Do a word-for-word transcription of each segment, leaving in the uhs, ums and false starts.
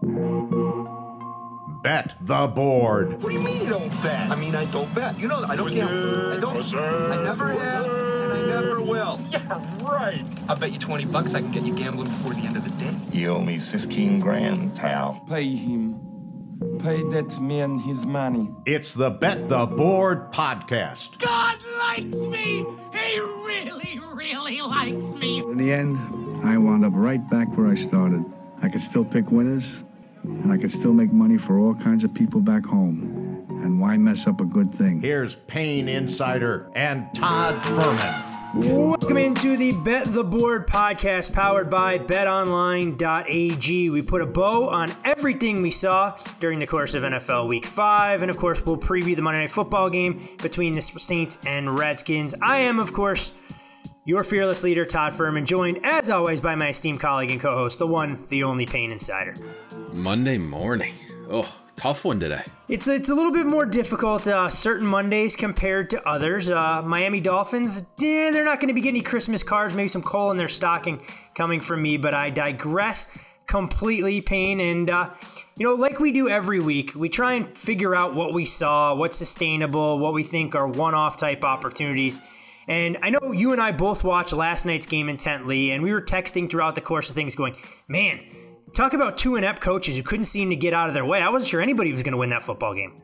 Bet the board. What do you mean you don't bet? I mean, I don't bet. You know, I don't gamble. I don't. I never have, and I never will. Yeah, right. I'll bet you twenty bucks I can get you gambling before the end of the day. You owe me fifteen grand, pal. Pay him. Pay that man his money. It's the Bet the Board podcast. God likes me. He really, really likes me. In the end, I wound up right back where I started. I could still pick winners, and I could still make money for all kinds of people back home. And why mess up a good thing? Here's Payne Insider and Todd Fuhrman. Welcome into the Bet the Board podcast powered by bet online dot a g. We put a bow on everything we saw during the course of N F L Week five. And of course, we'll preview the Monday Night Football game between the Saints and Redskins. I am, of course, your fearless leader, Todd Fuhrman, joined as always by my esteemed colleague and co-host, the one, the only Payne Insider. Monday morning. Oh, tough one today. It's it's a little bit more difficult uh, certain Mondays compared to others. Uh, Miami Dolphins, eh, they're not going to be getting any Christmas cards, maybe some coal in their stocking coming from me, but I digress completely, Payne. And, uh, you know, like we do every week, we try and figure out what we saw, what's sustainable, what we think are one-off type opportunities. And I know you and I both watched last night's game intently, and we were texting throughout the course of things going, man, talk about two inept coaches who couldn't seem to get out of their way. I wasn't sure anybody was going to win that football game.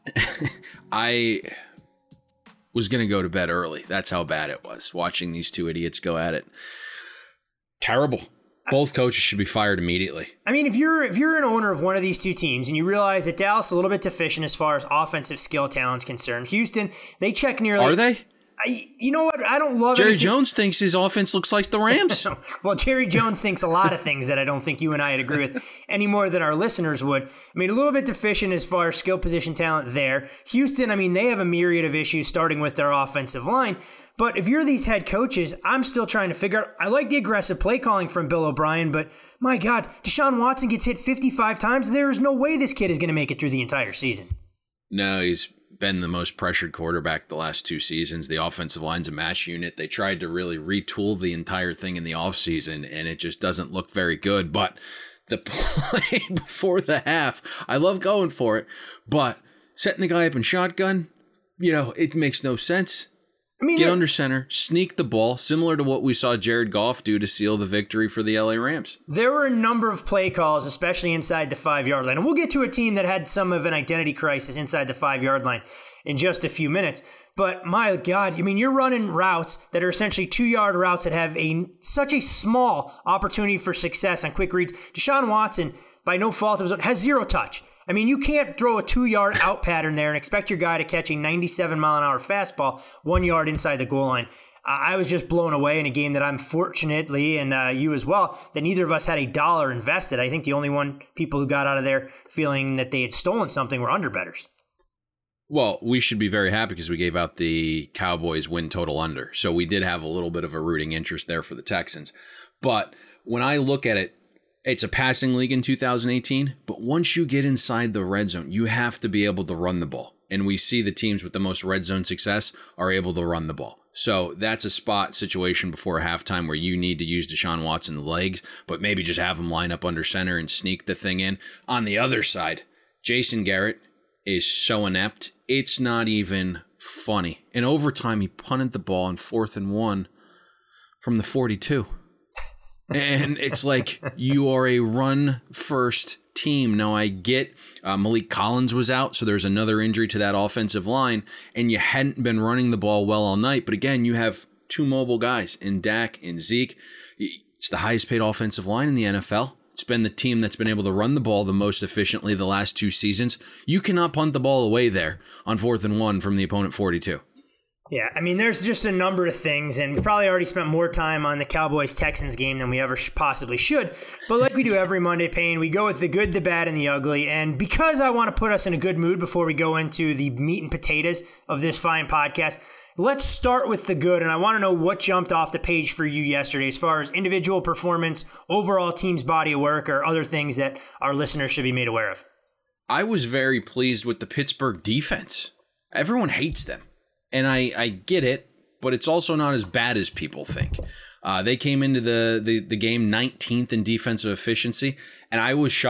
I was going to go to bed early. That's how bad it was, watching these two idiots go at it. Terrible. Both coaches should be fired immediately. I mean, if you're if you're an owner of one of these two teams and you realize that Dallas is a little bit deficient as far as offensive skill talent is concerned, Houston, they check nearly... Are they? I, you know what? I don't love Jerry anything. Jones thinks his offense looks like the Rams. Well, Jerry Jones thinks a lot of things that I don't think you and I would agree with any more than our listeners would. I mean, a little bit deficient as far as skill position talent there. Houston, I mean, they have a myriad of issues starting with their offensive line. But if you're these head coaches, I'm still trying to figure out, I like the aggressive play calling from Bill O'Brien, but my God, Deshaun Watson gets hit fifty-five times. There is no way this kid is going to make it through the entire season. No, he's been the most pressured quarterback the last two seasons. The offensive line's a match unit. They tried to really retool the entire thing in the offseason, and it just doesn't look very good. But the play before the half, I love going for it, but setting the guy up in shotgun, you know, it makes no sense. I mean, get under center, sneak the ball, similar to what we saw Jared Goff do to seal the victory for the L A Rams. There were a number of play calls, especially inside the five-yard line. And we'll get to a team that had some of an identity crisis inside the five-yard line in just a few minutes. But my God, I mean, you're running routes that are essentially two-yard routes that have a such a small opportunity for success on quick reads. Deshaun Watson, by no fault of his own, has zero touch. I mean, you can't throw a two-yard out pattern there and expect your guy to catch a ninety-seven mile an hour fastball one yard inside the goal line. Uh, I was just blown away in a game that I'm fortunately, and uh, you as well, that neither of us had a dollar invested. I think the only one people who got out of there feeling that they had stolen something were underbettors. Well, we should be very happy because we gave out the Cowboys win total under. So we did have a little bit of a rooting interest there for the Texans. But when I look at it, it's a passing league in two thousand eighteen, but once you get inside the red zone, you have to be able to run the ball. And we see the teams with the most red zone success are able to run the ball. So that's a spot situation before halftime where you need to use Deshaun Watson's legs, but maybe just have him line up under center and sneak the thing in. On the other side, Jason Garrett is so inept, it's not even funny. In overtime, he punted the ball on fourth and one from the forty-two. And it's like, you are a run-first team. Now, I get uh, Malik Collins was out, so there's another injury to that offensive line, and you hadn't been running the ball well all night. But again, you have two mobile guys in Dak and Zeke. It's the highest-paid offensive line in the N F L. It's been the team that's been able to run the ball the most efficiently the last two seasons. You cannot punt the ball away there on fourth and one from the opponent forty-two. Yeah, I mean, there's just a number of things, and we probably already spent more time on the Cowboys-Texans game than we ever sh- possibly should. But like we do every Monday, Payne, we go with the good, the bad, and the ugly. And because I want to put us in a good mood before we go into the meat and potatoes of this fine podcast, let's start with the good. And I want to know what jumped off the page for you yesterday as far as individual performance, overall team's body of work, or other things that our listeners should be made aware of. I was very pleased with the Pittsburgh defense. Everyone hates them. And I, I get it, but it's also not as bad as people think. Uh, they came into the, the, the game nineteenth in defensive efficiency, and I was shocked.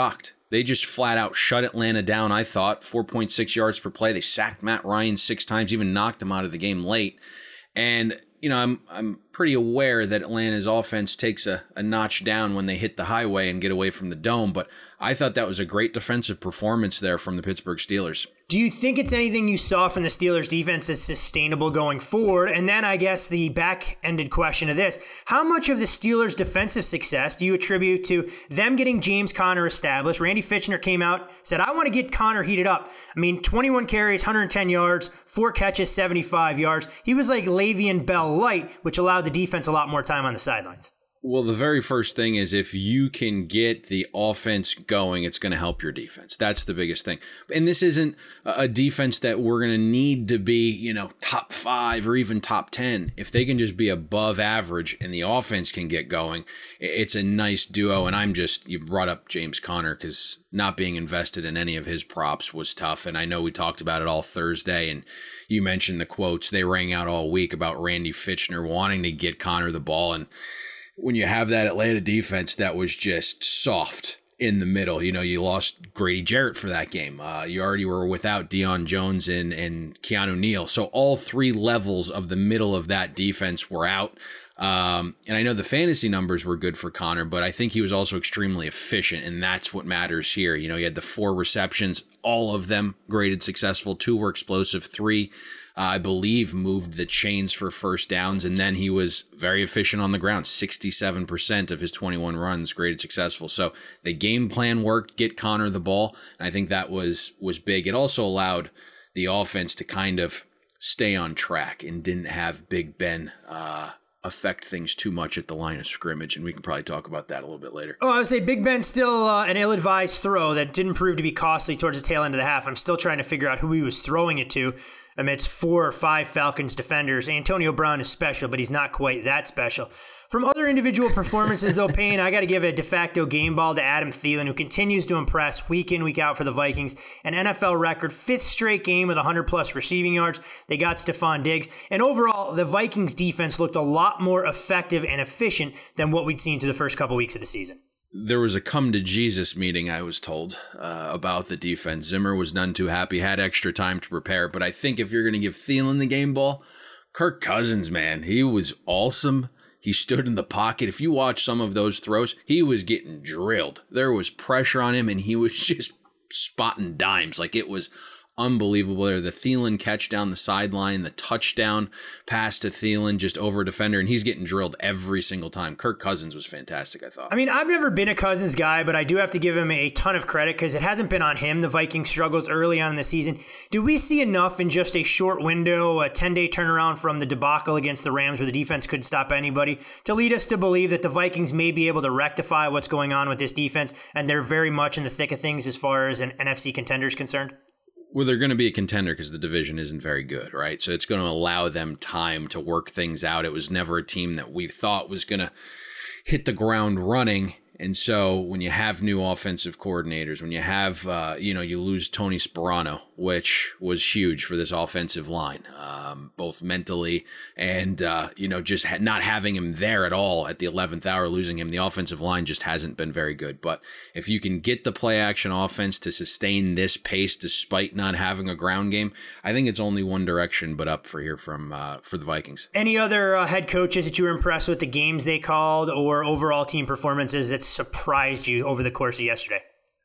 They just flat out shut Atlanta down, I thought. four point six yards per play. They sacked Matt Ryan six times, even knocked him out of the game late. And, you know, I'm I'm pretty aware that Atlanta's offense takes a, a notch down when they hit the highway and get away from the dome. But I thought that was a great defensive performance there from the Pittsburgh Steelers. Do you think it's anything you saw from the Steelers defense that's sustainable going forward? And then I guess the back-ended question of this, how much of the Steelers' defensive success do you attribute to them getting James Conner established? Randy Fitchner came out, said, I want to get Conner heated up. I mean, twenty-one carries, one hundred ten yards, four catches, seventy-five yards. He was like Le'Veon Bell light, which allowed the defense a lot more time on the sidelines. Well, the very first thing is if you can get the offense going, it's going to help your defense. That's the biggest thing. And this isn't a defense that we're going to need to be, you know, top five or even top ten. If they can just be above average and the offense can get going, it's a nice duo. And I'm just, you brought up James Conner because not being invested in any of his props was tough. And I know we talked about it all Thursday, and you mentioned the quotes they rang out all week about Randy Fitchner wanting to get Conner the ball. And when you have that Atlanta defense that was just soft in the middle, you know, you lost Grady Jarrett for that game. Uh, you already were without Deion Jones and, and Keanu Neal. So all three levels of the middle of that defense were out. Um, and I know the fantasy numbers were good for Conner, but I think he was also extremely efficient, and that's what matters here. You know, he had the four receptions, all of them graded successful. Two were explosive. Three, uh, I believe, moved the chains for first downs, and then he was very efficient on the ground. sixty-seven percent of his twenty-one runs graded successful. So the game plan worked, get Conner the ball, and I think that was was big. It also allowed the offense to kind of stay on track and didn't have Big Ben uh affect things too much at the line of scrimmage, and we can probably talk about that a little bit later. Oh, I would say Big Ben still uh, an ill-advised throw that didn't prove to be costly towards the tail end of the half. I'm still trying to figure out who he was throwing it to amidst four or five Falcons defenders. Antonio Brown is special, but he's not quite that special. From other individual performances, though, Payne, I got to give a de facto game ball to Adam Thielen, who continues to impress week in, week out for the Vikings. An N F L record, fifth straight game with one hundred plus receiving yards. They got Stephon Diggs. And overall, the Vikings defense looked a lot more effective and efficient than what we'd seen through the first couple weeks of the season. There was a come to Jesus meeting, I was told, uh, about the defense. Zimmer was none too happy, had extra time to prepare. But I think if you're going to give Thielen the game ball, Kirk Cousins, man, he was awesome. He stood in the pocket. If you watch some of those throws, he was getting drilled. There was pressure on him, and he was just spotting dimes. Like, it was unbelievable there. The Thielen catch down the sideline, the touchdown pass to Thielen just over a defender, and he's getting drilled every single time. Kirk Cousins was fantastic, I thought. I mean, I've never been a Cousins guy, but I do have to give him a ton of credit because it hasn't been on him. The Vikings struggles early on in the season. Do we see enough in just a short window, a ten-day turnaround from the debacle against the Rams where the defense couldn't stop anybody, to lead us to believe that the Vikings may be able to rectify what's going on with this defense, and they're very much in the thick of things as far as an N F C contender is concerned? Well, they're going to be a contender because the division isn't very good, right? So it's going to allow them time to work things out. It was never a team that we thought was going to hit the ground running. And so when you have new offensive coordinators, when you have, uh, you know, you lose Tony Sperano, which was huge for this offensive line, um, both mentally and, uh, you know, just ha- not having him there at all at the eleventh hour, losing him. The offensive line just hasn't been very good. But if you can get the play action offense to sustain this pace despite not having a ground game, I think it's only one direction but up for here from uh, for the Vikings. Any other uh, head coaches that you were impressed with the games they called or overall team performances that surprised you over the course of yesterday?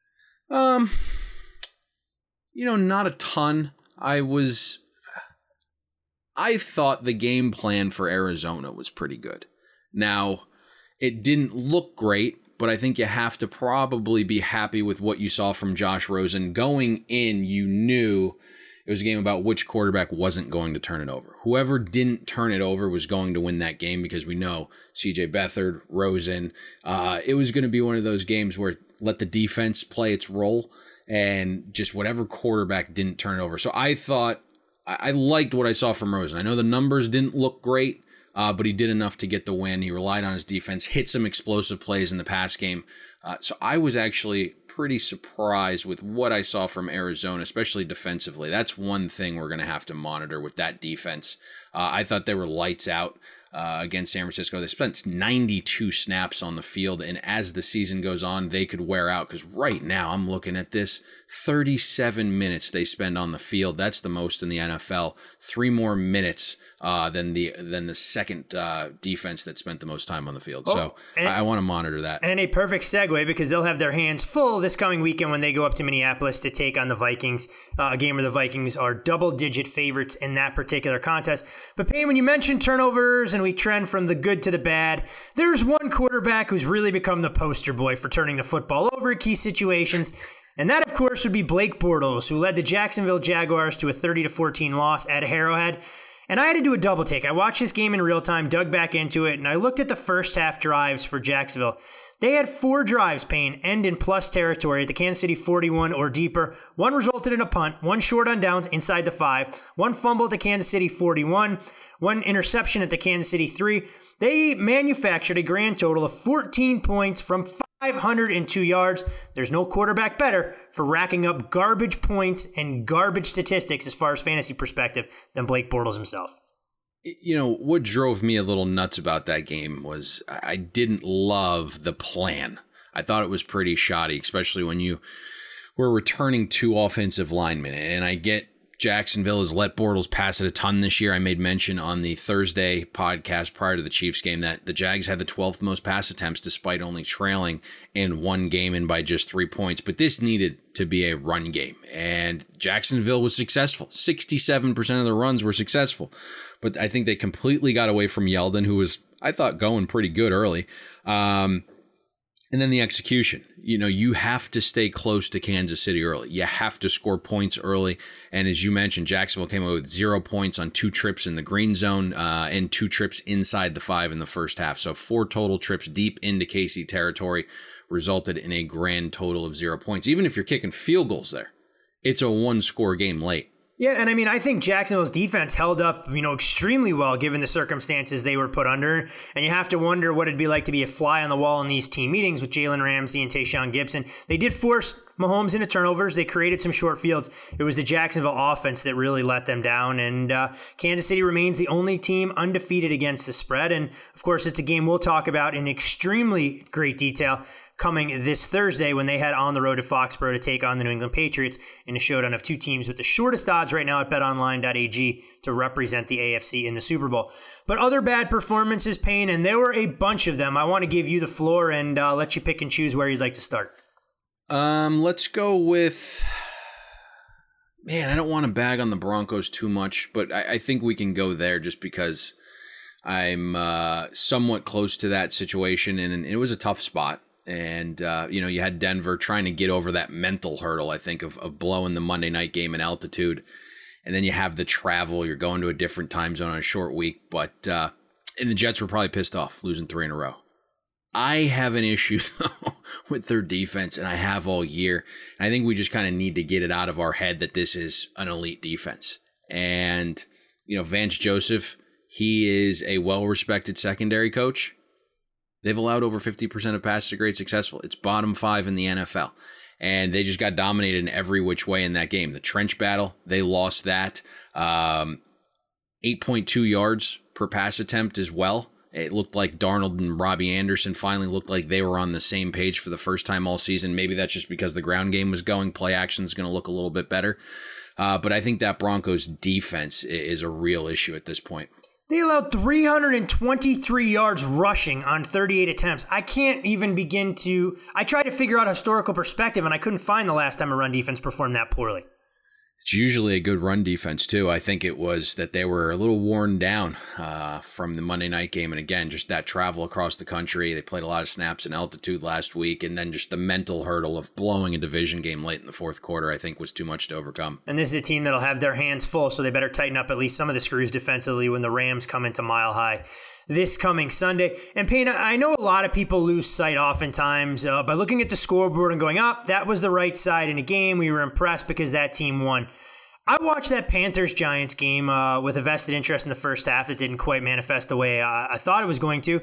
Um, you know, not a ton. I was, I thought the game plan for Arizona was pretty good. Now, it didn't look great, but I think you have to probably be happy with what you saw from Josh Rosen. Going in, you knew it was a game about which quarterback wasn't going to turn it over. Whoever didn't turn it over was going to win that game because we know C J Beathard, Rosen. Uh, it was going to be one of those games where let the defense play its role and just whatever quarterback didn't turn it over. So I thought, I, I liked what I saw from Rosen. I know the numbers didn't look great, uh, but he did enough to get the win. He relied on his defense, hit some explosive plays in the pass game. Uh, so I was actually pretty surprised with what I saw from Arizona, especially defensively. That's one thing we're going to have to monitor with that defense. Uh, I thought they were lights out. uh, against San Francisco. They spent ninety-two snaps on the field, and as the season goes on, they could wear out, because right now I'm looking at this, thirty-seven minutes they spend on the field. That's the most in the N F L. Three more minutes uh, than the than the second uh, defense that spent the most time on the field. Oh, so and, I, I want to monitor that. And a perfect segue, because they'll have their hands full this coming weekend when they go up to Minneapolis to take on the Vikings, uh, a game where the Vikings are double-digit favorites in that particular contest. But Payne, when you mentioned turnovers and we trend from the good to the bad, there's one quarterback who's really become the poster boy for turning the football over in key situations. And that, of course, would be Blake Bortles, who led the Jacksonville Jaguars to a thirty to fourteen loss at Arrowhead. And I had to do a double take. I watched this game in real time, dug back into it, and I looked at the first half drives for Jacksonville. They had four drives, Payne, end in plus territory at the Kansas City forty-one or deeper. One resulted in a punt, one short on downs inside the five, one fumble at the Kansas City forty-one, one interception at the Kansas City three. They manufactured a grand total of fourteen points from five hundred two yards. There's no quarterback better for racking up garbage points and garbage statistics as far as fantasy perspective than Blake Bortles himself. You know, what drove me a little nuts about that game was I didn't love the plan. I thought it was pretty shoddy, especially when you were returning two offensive linemen. And I get Jacksonville has let Bortles pass it a ton this year. I made mention on the Thursday podcast prior to the Chiefs game that the Jags had the twelfth most pass attempts despite only trailing in one game and by just three points. But this needed to be a run game, and Jacksonville was successful. sixty-seven percent of the runs were successful. But I think they completely got away from Yeldon, who was, I thought, going pretty good early. Um, and then the execution. You know, you have to stay close to Kansas City early. You have to score points early. And as you mentioned, Jacksonville came away with zero points on two trips in the green zone uh, and two trips inside the five in the first half. So four total trips deep into K C territory resulted in a grand total of zero points. Even if you're kicking field goals there, it's a one-score game late. Yeah, and I mean, I think Jacksonville's defense held up, you know, extremely well given the circumstances they were put under. And you have to wonder what it'd be like to be a fly on the wall in these team meetings with Jalen Ramsey and Tayshaun Gibson. They did force Mahomes into turnovers. They created some short fields. It was the Jacksonville offense that really let them down. And uh, Kansas City remains the only team undefeated against the spread. And, of course, it's a game we'll talk about in extremely great detail coming this Thursday when they head on the road to Foxborough to take on the New England Patriots in a showdown of two teams with the shortest odds right now at bet online dot a g to represent the A F C in the Super Bowl. But other bad performances, Payne, and there were a bunch of them. I want to give you the floor and uh, let you pick and choose where you'd like to start. Um, let's go with... Man, I don't want to bag on the Broncos too much, but I, I think we can go there just because I'm uh, somewhat close to that situation, and it was a tough spot. And, uh, you know, you had Denver trying to get over that mental hurdle, I think, of, of blowing the Monday night game in altitude. And then you have the travel. You're going to a different time zone on a short week. But uh, and the Jets were probably pissed off, losing three in a row. I have an issue, though, with their defense, and I have all year. And I think we just kind of need to get it out of our head that this is an elite defense. And, you know, Vance Joseph, he is a well-respected secondary coach. They've allowed over fifty percent of passes to grade successful. It's bottom five in the N F L. And they just got dominated in every which way in that game. The trench battle, they lost that. Um, eight point two yards per pass attempt as well. It looked like Darnold and Robbie Anderson finally looked like they were on the same page for the first time all season. Maybe that's just because the ground game was going. Play action is going to look a little bit better. Uh, but I think that Broncos defense is a real issue at this point. They allowed three hundred twenty-three yards rushing on thirty-eight attempts. I can't even begin to... I tried to figure out historical perspective, and I couldn't find the last time a run defense performed that poorly. It's usually a good run defense, too. I think it was that they were a little worn down uh, from the Monday night game. And again, just that travel across the country. They played a lot of snaps in altitude last week. And then just the mental hurdle of blowing a division game late in the fourth quarter, I think, was too much to overcome. And this is a team that'll have their hands full, so they better tighten up at least some of the screws defensively when the Rams come into Mile High this coming Sunday. And Payne, I know a lot of people lose sight oftentimes uh, by looking at the scoreboard and going, up, oh, that was the right side in a game. We were impressed because that team won. I watched that Panthers-Giants game uh, with a vested interest in the first half that didn't quite manifest the way uh, I thought it was going to.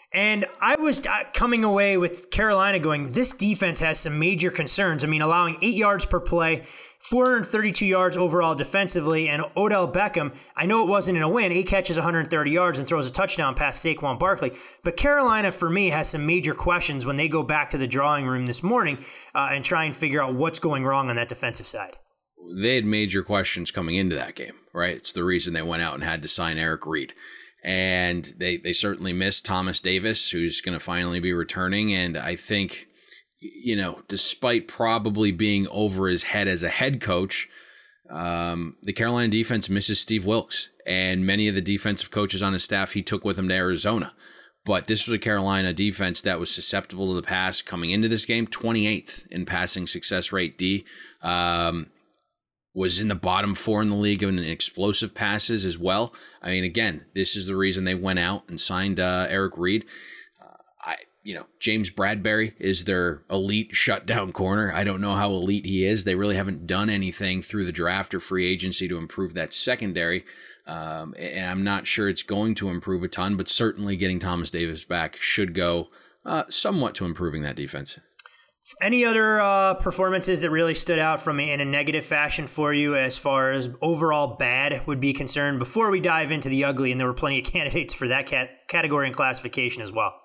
And I was coming away with Carolina going, this defense has some major concerns. I mean, allowing eight yards per play, four hundred thirty-two yards overall defensively, and Odell Beckham, I know it wasn't in a win, eight catches, one hundred thirty yards, and throws a touchdown past Saquon Barkley. But Carolina, for me, has some major questions when they go back to the drawing room this morning uh, and try and figure out what's going wrong on that defensive side. They had major questions coming into that game, right? It's the reason they went out and had to sign Eric Reed. And they, they certainly missed Thomas Davis, who's going to finally be returning. And I think, you know, despite probably being over his head as a head coach, um, the Carolina defense misses Steve Wilks. And many of the defensive coaches on his staff he took with him to Arizona. But this was a Carolina defense that was susceptible to the pass coming into this game, twenty-eighth in passing success rate D. Um, was in the bottom four in the league in explosive passes as well. I mean, again, this is the reason they went out and signed uh, Eric Reed. Uh, I, you know, James Bradbury is their elite shutdown corner. I don't know how elite he is. They really haven't done anything through the draft or free agency to improve that secondary. Um, and I'm not sure it's going to improve a ton, but certainly getting Thomas Davis back should go uh, somewhat to improving that defense. Any other uh, performances that really stood out from in a negative fashion for you as far as overall bad would be concerned before we dive into the ugly? And there were plenty of candidates for that cat- category and classification as well.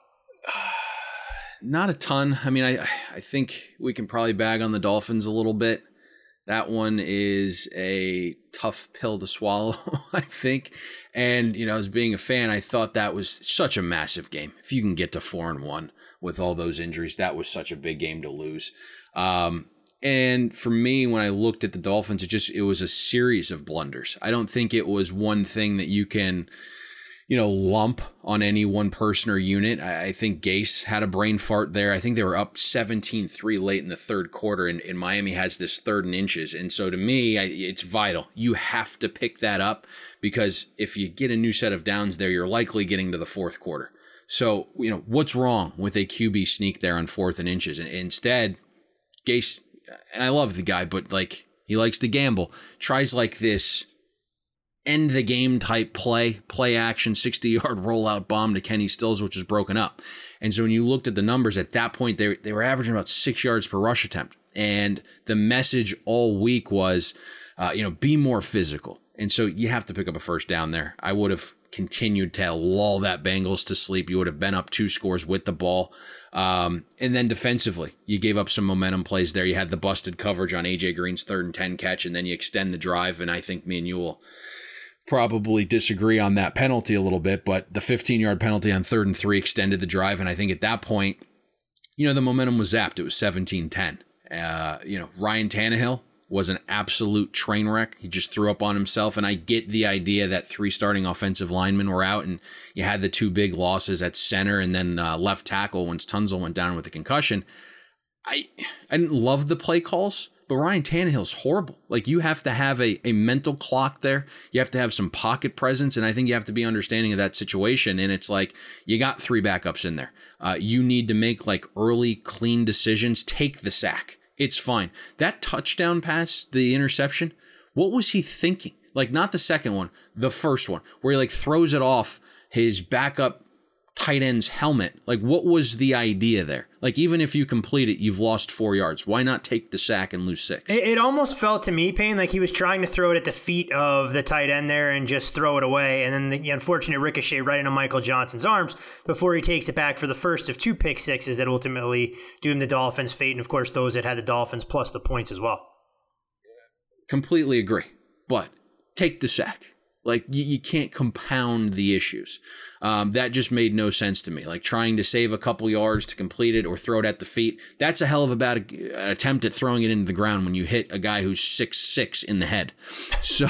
Not a ton. I mean, I I think we can probably bag on the Dolphins a little bit. That one is a tough pill to swallow, I think. And, you know, as being a fan, I thought that was such a massive game. If you can get to four and one with all those injuries, that was such a big game to lose. Um, and for me, when I looked at the Dolphins, it just, it was a series of blunders. I don't think it was one thing that you can, you know, lump on any one person or unit. I, I think Gase had a brain fart there. I think they were up seventeen three late in the third quarter, and, and Miami has this third and inches. And so to me, I, it's vital. You have to pick that up because if you get a new set of downs there, you're likely getting to the fourth quarter. So, you know, what's wrong with a Q B sneak there on fourth and inches? And instead, Gase, and I love the guy, but like he likes to gamble, tries like this end the game type play, play action, sixty-yard rollout bomb to Kenny Stills, which is broken up. And so when you looked at the numbers at that point, they, they were averaging about six yards per rush attempt. And the message all week was, uh, you know, be more physical. And so you have to pick up a first down there. I would have continued to lull that Bengals to sleep. You would have been up two scores with the ball. Um, and then defensively, you gave up some momentum plays there. You had the busted coverage on A J Green's third and ten catch, and then you extend the drive. And I think me and you will probably disagree on that penalty a little bit, but the fifteen-yard penalty on third and three extended the drive. And I think at that point, you know, the momentum was zapped. It was seventeen ten. Uh, you know, Ryan Tannehill was an absolute train wreck. He just threw up on himself. And I get the idea that three starting offensive linemen were out and you had the two big losses at center and then uh, left tackle once Tunzel went down with a concussion. I I didn't love the play calls, but Ryan Tannehill's horrible. Like, you have to have a, a mental clock there. You have to have some pocket presence, and I think you have to be understanding of that situation. And it's like, you got three backups in there. Uh, you need to make like early, clean decisions. Take the sack. It's fine. That touchdown pass, the interception, what was he thinking? Like, not the second one, the first one, where he like throws it off his backup tight end's helmet. Like, what was the idea there? Like, even if you complete it, you've lost four yards. Why not take the sack and lose six? It, it almost felt to me, Payne, like he was trying to throw it at the feet of the tight end there and just throw it away. And then the, the unfortunate ricochet right into Michael Johnson's arms before he takes it back for the first of two pick sixes that ultimately doomed the Dolphins' fate. And, of course, those that had the Dolphins plus the points as well. Completely agree. But take the sack. Like, you, you can't compound the issues. Um, that just made no sense to me. Like, trying to save a couple yards to complete it or throw it at the feet, that's a hell of a bad attempt at throwing it into the ground when you hit a guy who's six six in the head. So,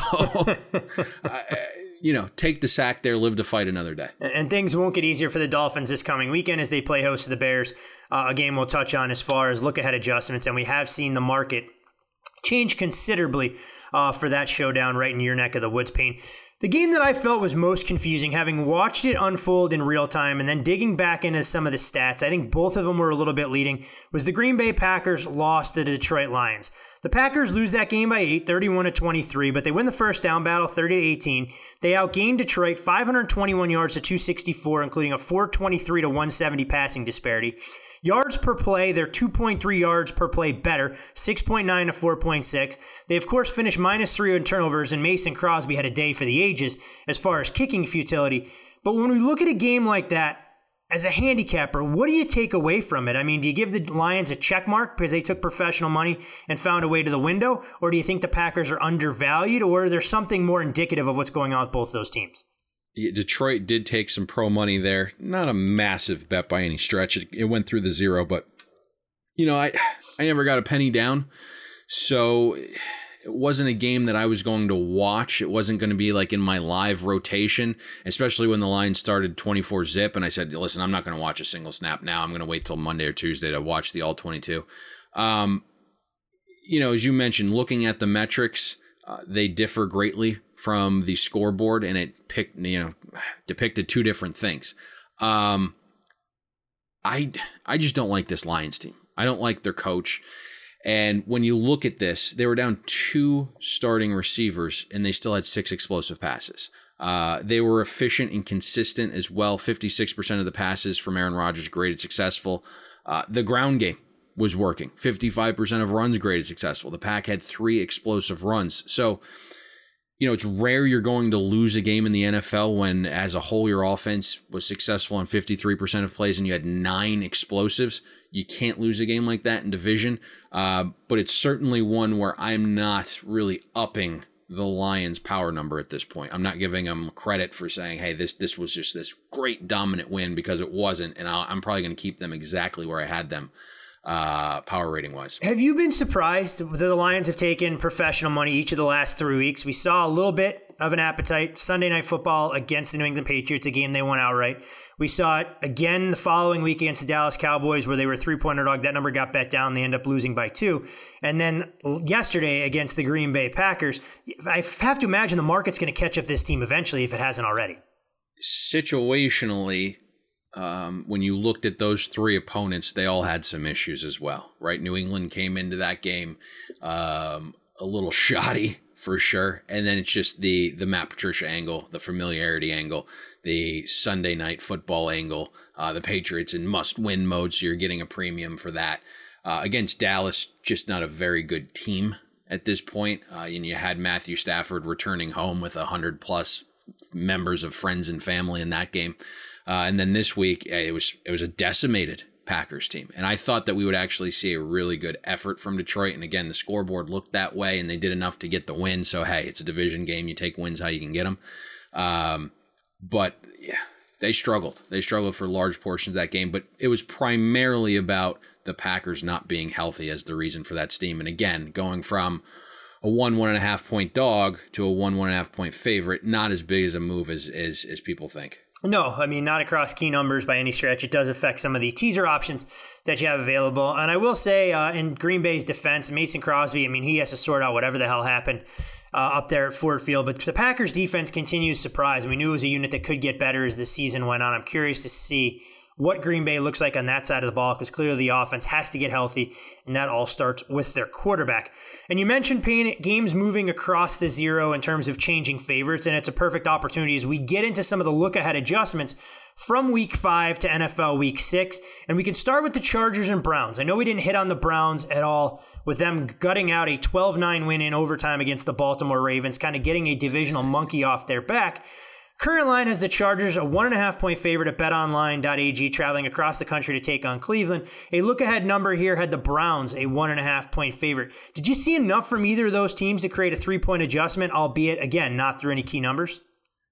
uh, you know, take the sack there, live to fight another day. And things won't get easier for the Dolphins this coming weekend as they play host to the Bears, uh, a game we'll touch on as far as look-ahead adjustments. And we have seen the market change considerably uh, for that showdown right in your neck of the woods, Payne. The game that I felt was most confusing, having watched it unfold in real time and then digging back into some of the stats, I think both of them were a little bit leading, was the Green Bay Packers lost to the Detroit Lions. The Packers lose that game by eight, thirty-one to twenty-three, but they win the first down battle thirty to eighteen. They outgained Detroit five hundred twenty-one yards to two sixty-four, including a four twenty-three to one seventy passing disparity. Yards per play, they're two point three yards per play better, six point nine to four point six. They, of course, finished minus three in turnovers, and Mason Crosby had a day for the ages as far as kicking futility. But when we look at a game like that, as a handicapper, what do you take away from it? I mean, do you give the Lions a check mark because they took professional money and found a way to the window? Or do you think the Packers are undervalued? Or is there something more indicative of what's going on with both those teams? Yeah, Detroit did take some pro money there. Not a massive bet by any stretch. It, it went through the zero, but you know, I I never got a penny down. So it wasn't a game that I was going to watch. It wasn't going to be like in my live rotation, especially when the line started twenty-four zip. And I said, listen, I'm not going to watch a single snap now. I'm going to wait till Monday or Tuesday to watch the all twenty-two. Um, you know, as you mentioned, looking at the metrics, uh, they differ greatly from the scoreboard, and it picked, you know, depicted two different things. Um, I I just don't like this Lions team. I don't like their coach. And when you look at this, they were down two starting receivers, and they still had six explosive passes. Uh, they were efficient and consistent as well. fifty-six percent of the passes from Aaron Rodgers graded successful. Uh, the ground game was working. fifty-five percent of runs graded successful. The Pack had three explosive runs. So, you know, it's rare you're going to lose a game in the N F L when, as a whole, your offense was successful on fifty-three percent of plays and you had nine explosives. You can't lose a game like that in division. Uh, but it's certainly one where I'm not really upping the Lions' power number at this point. I'm not giving them credit for saying, hey, this this was just this great dominant win, because it wasn't. And I'll, I'm probably going to keep them exactly where I had them. Uh, power rating wise. Have you been surprised that the Lions have taken professional money each of the last three weeks? We saw a little bit of an appetite Sunday Night Football against the New England Patriots, a game they won outright. We saw it again the following week against the Dallas Cowboys, where they were a three-point underdog. That number got bet down. They end up losing by two. And then yesterday against the Green Bay Packers, I have to imagine the market's going to catch up this team eventually if it hasn't already. Situationally, Um, when you looked at those three opponents, they all had some issues as well, right? New England came into that game um, a little shoddy for sure. And then it's just the the Matt Patricia angle, the familiarity angle, the Sunday Night Football angle, uh, the Patriots in must-win mode, so you're getting a premium for that. Uh, against Dallas, just not a very good team at this point. Uh, and you had Matthew Stafford returning home with one hundred plus members of friends and family in that game. Uh, and then this week, it was it was a decimated Packers team. And I thought that we would actually see a really good effort from Detroit. And again, the scoreboard looked that way, and they did enough to get the win. So, hey, it's a division game. You take wins how you can get them. Um, but, yeah, they struggled. They struggled for large portions of that game. But it was primarily about the Packers not being healthy as the reason for that steam. And again, going from a one, one and a half point dog to a one, one and a half point favorite, not as big as a move as as, as people think. No, I mean, not across key numbers by any stretch. It does affect some of the teaser options that you have available. And I will say, uh, in Green Bay's defense, Mason Crosby, I mean, he has to sort out whatever the hell happened uh, up there at Ford Field. But the Packers defense continues to surprise. We knew it was a unit that could get better as the season went on. I'm curious to see what Green Bay looks like on that side of the ball, because clearly the offense has to get healthy, and that all starts with their quarterback. And you mentioned, Payne, games moving across the zero in terms of changing favorites, and it's a perfect opportunity as we get into some of the look-ahead adjustments from Week five to N F L Week six. And we can start with the Chargers and Browns. I know we didn't hit on the Browns at all, with them gutting out a twelve nine win in overtime against the Baltimore Ravens, kind of getting a divisional monkey off their back. Current line has the Chargers a one and a half point favorite at bet online dot a g, traveling across the country to take on Cleveland. A look ahead number here had the Browns a one and a half point favorite. Did you see enough from either of those teams to create a three point adjustment, albeit again, not through any key numbers?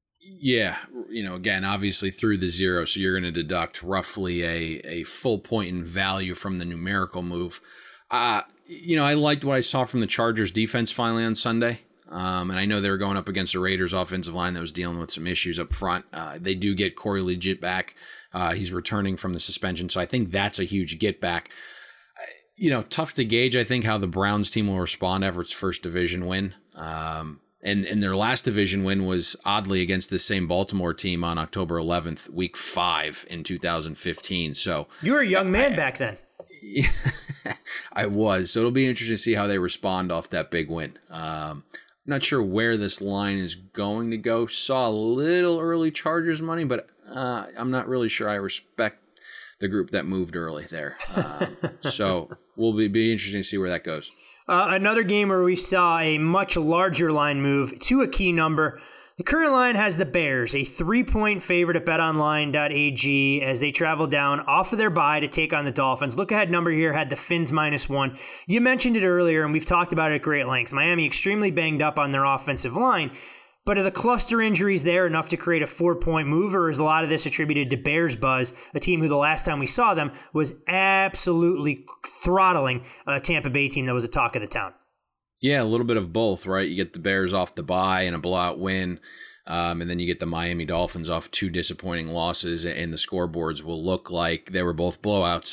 Yeah. You know, again, obviously through the zero. So you're going to deduct roughly a, a full point in value from the numerical move. Uh, you know, I liked what I saw from the Chargers defense finally on Sunday. Um, and I know they were going up against the Raiders offensive line that was dealing with some issues up front. Uh, they do get Corey Legit back. Uh, he's returning from the suspension. So I think that's a huge get back. You know, tough to gauge, I think, how the Browns team will respond after its first division win. Um, and, and their last division win was oddly against this same Baltimore team on October eleventh, week five in two thousand fifteen. So you were a young man I, back then. I was. So it'll be interesting to see how they respond off that big win. Um, I'm not sure where this line is going to go. Saw a little early Chargers money, but uh, I'm not really sure I respect the group that moved early there. Um, so we'll be, be interesting to see where that goes. Uh, another game where we saw a much larger line move to a key number. The current line has the Bears, a three-point favorite at bet online dot a g as they travel down off of their bye to take on the Dolphins. Look ahead number here had the Fins minus one. You mentioned it earlier, and we've talked about it at great lengths. Miami extremely banged up on their offensive line, but are the cluster injuries there enough to create a four-point move, or is a lot of this attributed to Bears buzz, a team who the last time we saw them was absolutely throttling a Tampa Bay team that was a talk of the town? Yeah, a little bit of both, right? You get the Bears off the bye and a blowout win, um, and then you get the Miami Dolphins off two disappointing losses, and the scoreboards will look like they were both blowouts.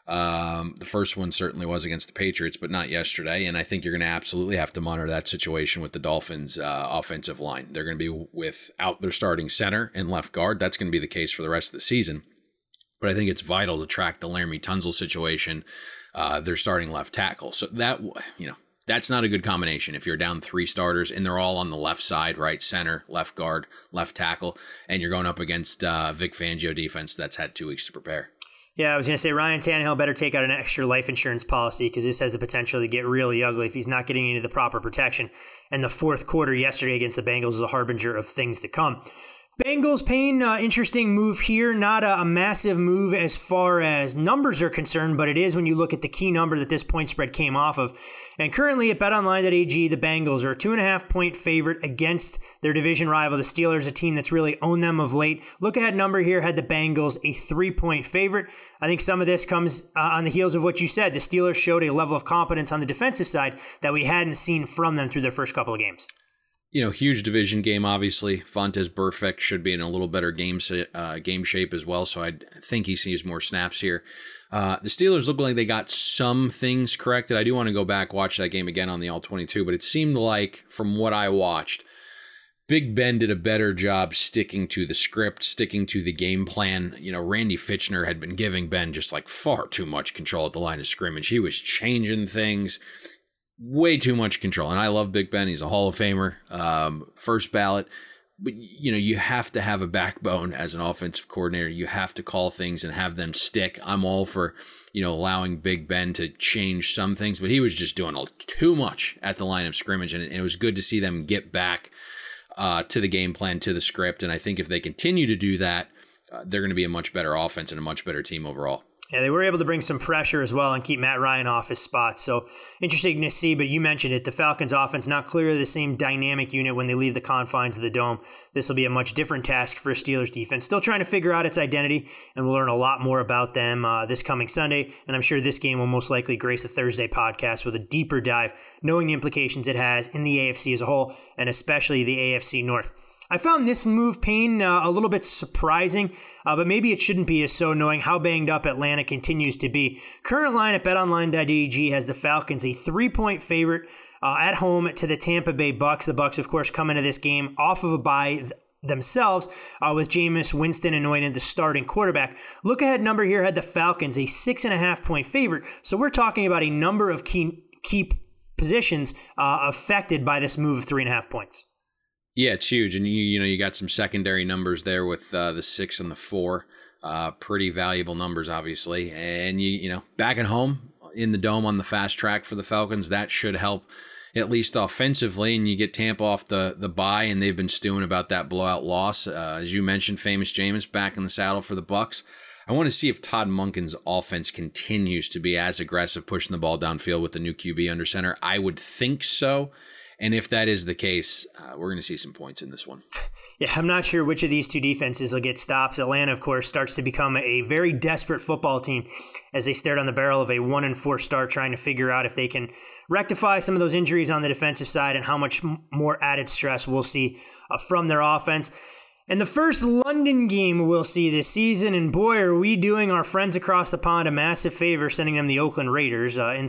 Um, the first one certainly was against the Patriots, but not yesterday, and I think you're going to absolutely have to monitor that situation with the Dolphins' uh, offensive line. They're going to be without their starting center and left guard. That's going to be the case for the rest of the season. But I think it's vital to track the Laramie Tunsil situation, uh, their starting left tackle. So that, you know, that's not a good combination if you're down three starters and they're all on the left side, right center, left guard, left tackle, and you're going up against uh, Vic Fangio defense that's had two weeks to prepare. Yeah, I was going to say Ryan Tannehill better take out an extra life insurance policy because this has the potential to get really ugly if he's not getting into the proper protection. And the fourth quarter yesterday against the Bengals is a harbinger of things to come. Bengals paying uh, interesting move here, not a, a massive move as far as numbers are concerned, but it is when you look at the key number that this point spread came off of. And currently at bet online dot a g, the Bengals are a two and a half point favorite against their division rival, the Steelers, a team that's really owned them of late. Look ahead number here had the Bengals a three point favorite. I think some of this comes uh, on the heels of what you said. The Steelers showed a level of competence on the defensive side that we hadn't seen from them through their first couple of games. You know, huge division game, obviously. Fontes Burfict should be in a little better game uh, game shape as well, so I think he sees more snaps here. Uh, the Steelers look like they got some things corrected. I do want to go back, watch that game again on the all twenty-two, but it seemed like, from what I watched, Big Ben did a better job sticking to the script, sticking to the game plan. You know, Randy Fitchner had been giving Ben just like far too much control at the line of scrimmage. He was changing things. Way too much control. And I love Big Ben. He's a Hall of Famer, um, first ballot. But, you know, you have to have a backbone as an offensive coordinator. You have to call things and have them stick. I'm all for, you know, allowing Big Ben to change some things, but he was just doing too much at the line of scrimmage. And it was good to see them get back uh, to the game plan, to the script. And I think if they continue to do that, uh, they're going to be a much better offense and a much better team overall. Yeah, they were able to bring some pressure as well and keep Matt Ryan off his spot. So interesting to see, but you mentioned it, the Falcons offense not clearly the same dynamic unit when they leave the confines of the dome. This will be a much different task for Steelers defense. Still trying to figure out its identity, and we'll learn a lot more about them uh, this coming Sunday. And I'm sure this game will most likely grace a Thursday podcast with a deeper dive, knowing the implications it has in the A F C as a whole, and especially the A F C North. I found this move, Payne, uh, a little bit surprising, uh, but maybe it shouldn't be as so, knowing how banged up Atlanta continues to be. Current line at bet online dot a g has the Falcons a three-point favorite uh, at home to the Tampa Bay Bucks. The Bucks, of course, come into this game off of a bye th- themselves uh, with Jameis Winston anointed the starting quarterback. Look ahead number here had the Falcons a six and a half point favorite. So we're talking about a number of key, key positions uh, affected by this move of three and a half points. Yeah, it's huge. And, you you know, you got some secondary numbers there with uh, the six and the four. Uh, pretty valuable numbers, obviously. And, you you know, back at home in the dome on the fast track for the Falcons, that should help at least offensively. And you get Tampa off the, the bye, and they've been stewing about that blowout loss. Uh, as you mentioned, famous Jameis back in the saddle for the Bucks. I want to see if Todd Monken's offense continues to be as aggressive, pushing the ball downfield with the new Q B under center. I would think so. And if that is the case, uh, we're going to see some points in this one. Yeah, I'm not sure which of these two defenses will get stops. Atlanta, of course, starts to become a very desperate football team as they stare down the barrel of a one and four start, trying to figure out if they can rectify some of those injuries on the defensive side and how much more added stress we'll see uh, from their offense. And the first London game we'll see this season, and boy, are we doing our friends across the pond a massive favor sending them the Oakland Raiders. Uh, insert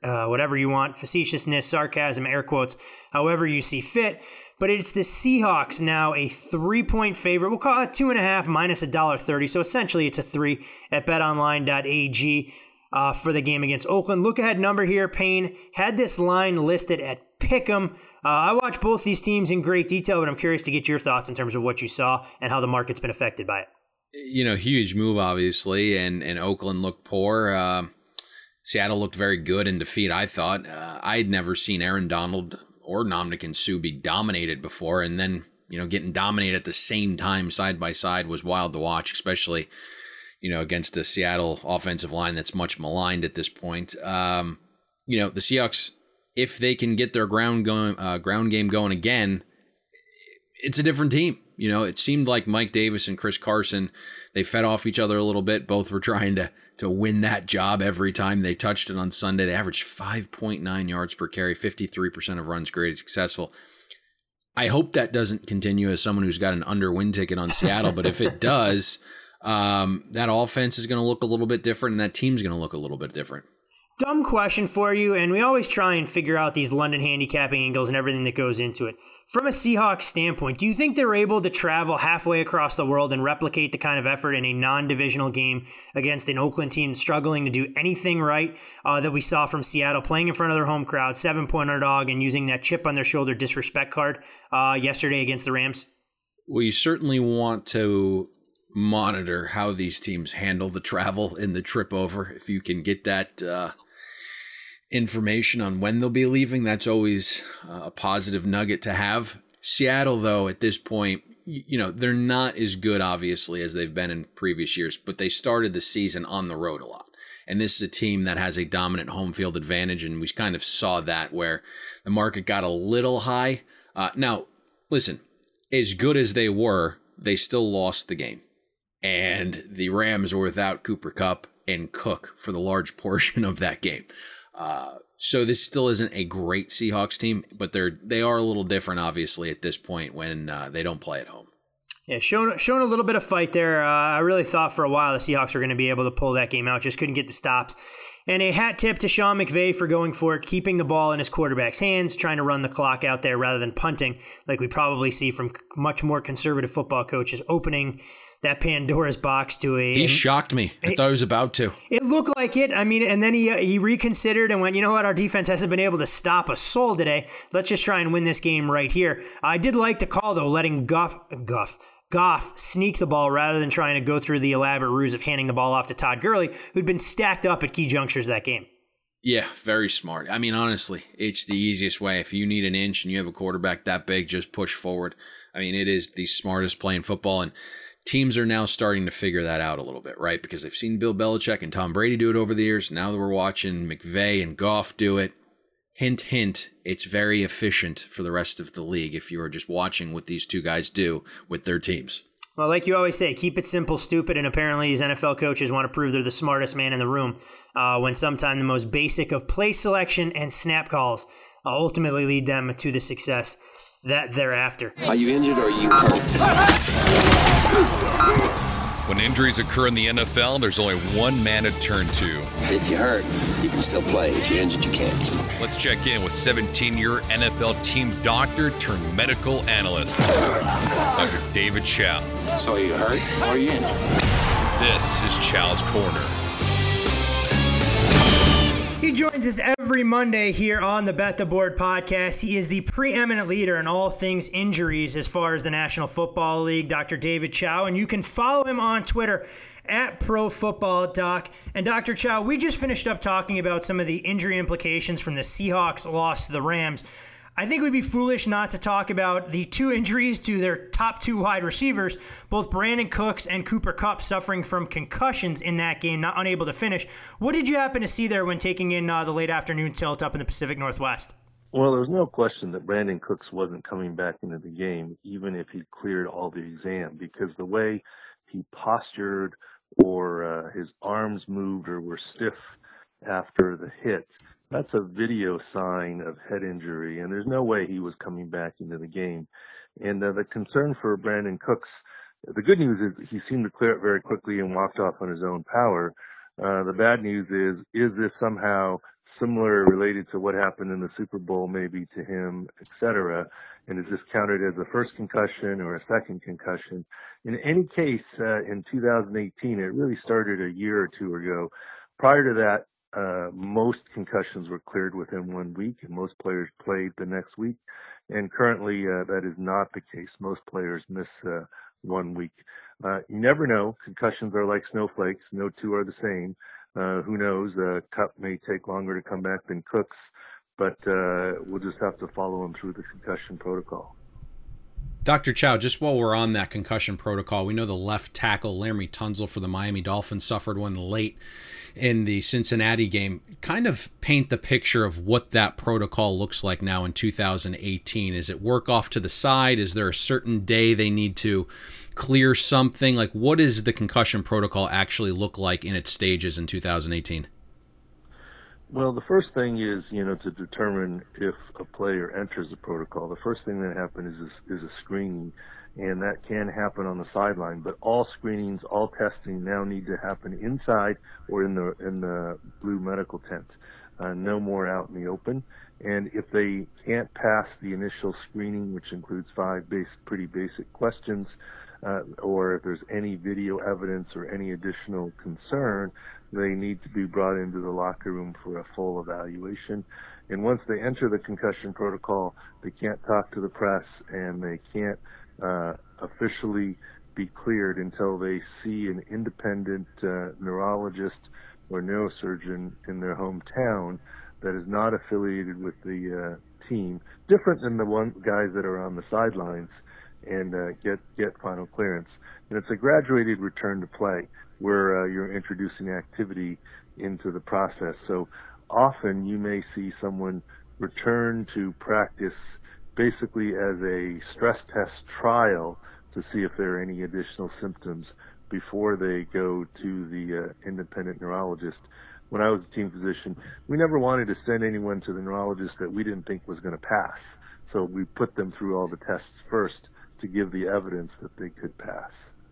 uh, whatever you want, facetiousness, sarcasm, air quotes, however you see fit. But it's the Seahawks now a three-point favorite. We'll call it two and a half minus one dollar thirty. So essentially it's a three at bet online dot a g uh, for the game against Oakland. Look ahead number here, Payne had this line listed at Pick'em. Uh, I watched both these teams in great detail, but I'm curious to get your thoughts in terms of what you saw and how the market's been affected by it. You know, huge move, obviously, and, and Oakland looked poor. Uh, Seattle looked very good in defeat, I thought. Uh, I'd never seen Aaron Donald or Ndamukong Suh be dominated before, and then, you know, getting dominated at the same time side by side was wild to watch, especially, you know, against a Seattle offensive line that's much maligned at this point. Um, you know, the Seahawks, if they can get their ground going, uh, ground game going again, it's a different team. You know, it seemed like Mike Davis and Chris Carson, they fed off each other a little bit. Both were trying to to win that job every time they touched it on Sunday. They averaged five point nine yards per carry, fifty-three percent of runs graded successful. I hope that doesn't continue as someone who's got an under win ticket on Seattle, but if it does, um, that offense is going to look a little bit different and that team's going to look a little bit different. Dumb question for you, and we always try and figure out these London handicapping angles and everything that goes into it. From a Seahawks standpoint, do you think they're able to travel halfway across the world and replicate the kind of effort in a non-divisional game against an Oakland team struggling to do anything right uh, that we saw from Seattle, playing in front of their home crowd, seven-point underdog, and using that chip on their shoulder disrespect card uh, yesterday against the Rams? Well, you certainly want to monitor how these teams handle the travel and the trip over. If you can get that uh, information on when they'll be leaving, that's always a positive nugget to have. Seattle, though, at this point, you know, they're not as good, obviously, as they've been in previous years, but they started the season on the road a lot. And this is a team that has a dominant home field advantage, and we kind of saw that where the market got a little high. Uh, now, listen, as good as they were, they still lost the game. And the Rams were without Cooper Kupp and Cook for the large portion of that game. Uh, so this still isn't a great Seahawks team, but they're they are a little different, obviously, at this point when uh, they don't play at home. Yeah, showing, showing a little bit of fight there. Uh, I really thought for a while the Seahawks were going to be able to pull that game out, just couldn't get the stops. And a hat tip to Sean McVay for going for it, keeping the ball in his quarterback's hands, trying to run the clock out there rather than punting, like we probably see from much more conservative football coaches, opening that Pandora's box to a... He shocked me. I thought he was about to. It looked like it. I mean, and then he he reconsidered and went, you know what, our defense hasn't been able to stop a soul today. Let's just try and win this game right here. I did like the call, though, letting Goff, Goff, Goff sneak the ball rather than trying to go through the elaborate ruse of handing the ball off to Todd Gurley, who'd been stacked up at key junctures of that game. Yeah, very smart. I mean, honestly, it's the easiest way. If you need an inch and you have a quarterback that big, just push forward. I mean, it is the smartest play in football, and teams are now starting to figure that out a little bit, right? Because they've seen Bill Belichick and Tom Brady do it over the years. Now that we're watching McVay and Goff do it, hint, hint, it's very efficient for the rest of the league if you are just watching what these two guys do with their teams. Well, like you always say, keep it simple, stupid, and apparently these N F L coaches want to prove they're the smartest man in the room uh, when sometimes the most basic of play selection and snap calls uh, ultimately lead them to the success that they're after. Are you injured or are you hurt? When injuries occur in the N F L, there's only one man to turn to. If you're hurt, you can still play. If you're injured, you can't. Let's check in with seventeen-year N F L team doctor turned medical analyst, Doctor David Chow. So are you hurt or are you injured? This is Chow's Corner. He joins us every Monday here on the Bet the Board podcast. He is the preeminent leader in all things injuries as far as the National Football League, Doctor David Chow, and you can follow him on Twitter at Pro Football Doc. And Doctor Chow, we just finished up talking about some of the injury implications from the Seahawks loss to the Rams. I think we'd be foolish not to talk about the two injuries to their top two wide receivers, both Brandon Cooks and Cooper Kupp suffering from concussions in that game, not unable to finish. What did you happen to see there when taking in uh, the late afternoon tilt up in the Pacific Northwest? Well, there was no question that Brandon Cooks wasn't coming back into the game, even if he cleared all the exam, because the way he postured or uh, his arms moved or were stiff after the hit, that's a video sign of head injury, and there's no way he was coming back into the game. And uh, the concern for Brandon Cooks, the good news is he seemed to clear it very quickly and walked off on his own power. Uh, the bad news is, is this somehow similar related to what happened in the Super Bowl maybe to him, et cetera, and is this counted as a first concussion or a second concussion? In any case, uh, in two thousand eighteen, it really started a year or two ago. Prior to that, uh, most concussions were cleared within one week, and most players played the next week. And currently, uh, that is not the case. Most players miss uh, one week. Uh, you never know. Concussions are like snowflakes. No two are the same. Uh, who knows? Uh, Kupp may take longer to come back than Cooks, but uh, we'll just have to follow him through the concussion protocol. Doctor Chow, just while we're on that concussion protocol, we know the left tackle, Laremy Tunsil for the Miami Dolphins, suffered one late in the Cincinnati game. Kind of paint the picture of what that protocol looks like now in two thousand eighteen. Is it work off to the side? Is there a certain day they need to clear something? Like, what does the concussion protocol actually look like in its stages in two thousand eighteen? Well, the first thing is, you know, to determine if a player enters the protocol, the first thing that happens is, is a screening, and that can happen on the sideline. But all screenings, all testing now need to happen inside or in the in the blue medical tent, uh, no more out in the open. And if they can't pass the initial screening, which includes five base, pretty basic questions, uh, or if there's any video evidence or any additional concern, they need to be brought into the locker room for a full evaluation. And once they enter the concussion protocol, they can't talk to the press, and they can't uh, officially be cleared until they see an independent uh, neurologist or neurosurgeon in their hometown that is not affiliated with the uh, team, different than the one guys that are on the sidelines, and uh, get get final clearance. And it's a graduated return to play, where uh, you're introducing activity into the process. So often you may see someone return to practice basically as a stress test trial to see if there are any additional symptoms before they go to the uh, independent neurologist. When I was a team physician, we never wanted to send anyone to the neurologist that we didn't think was going to pass. So we put them through all the tests first to give the evidence that they could pass.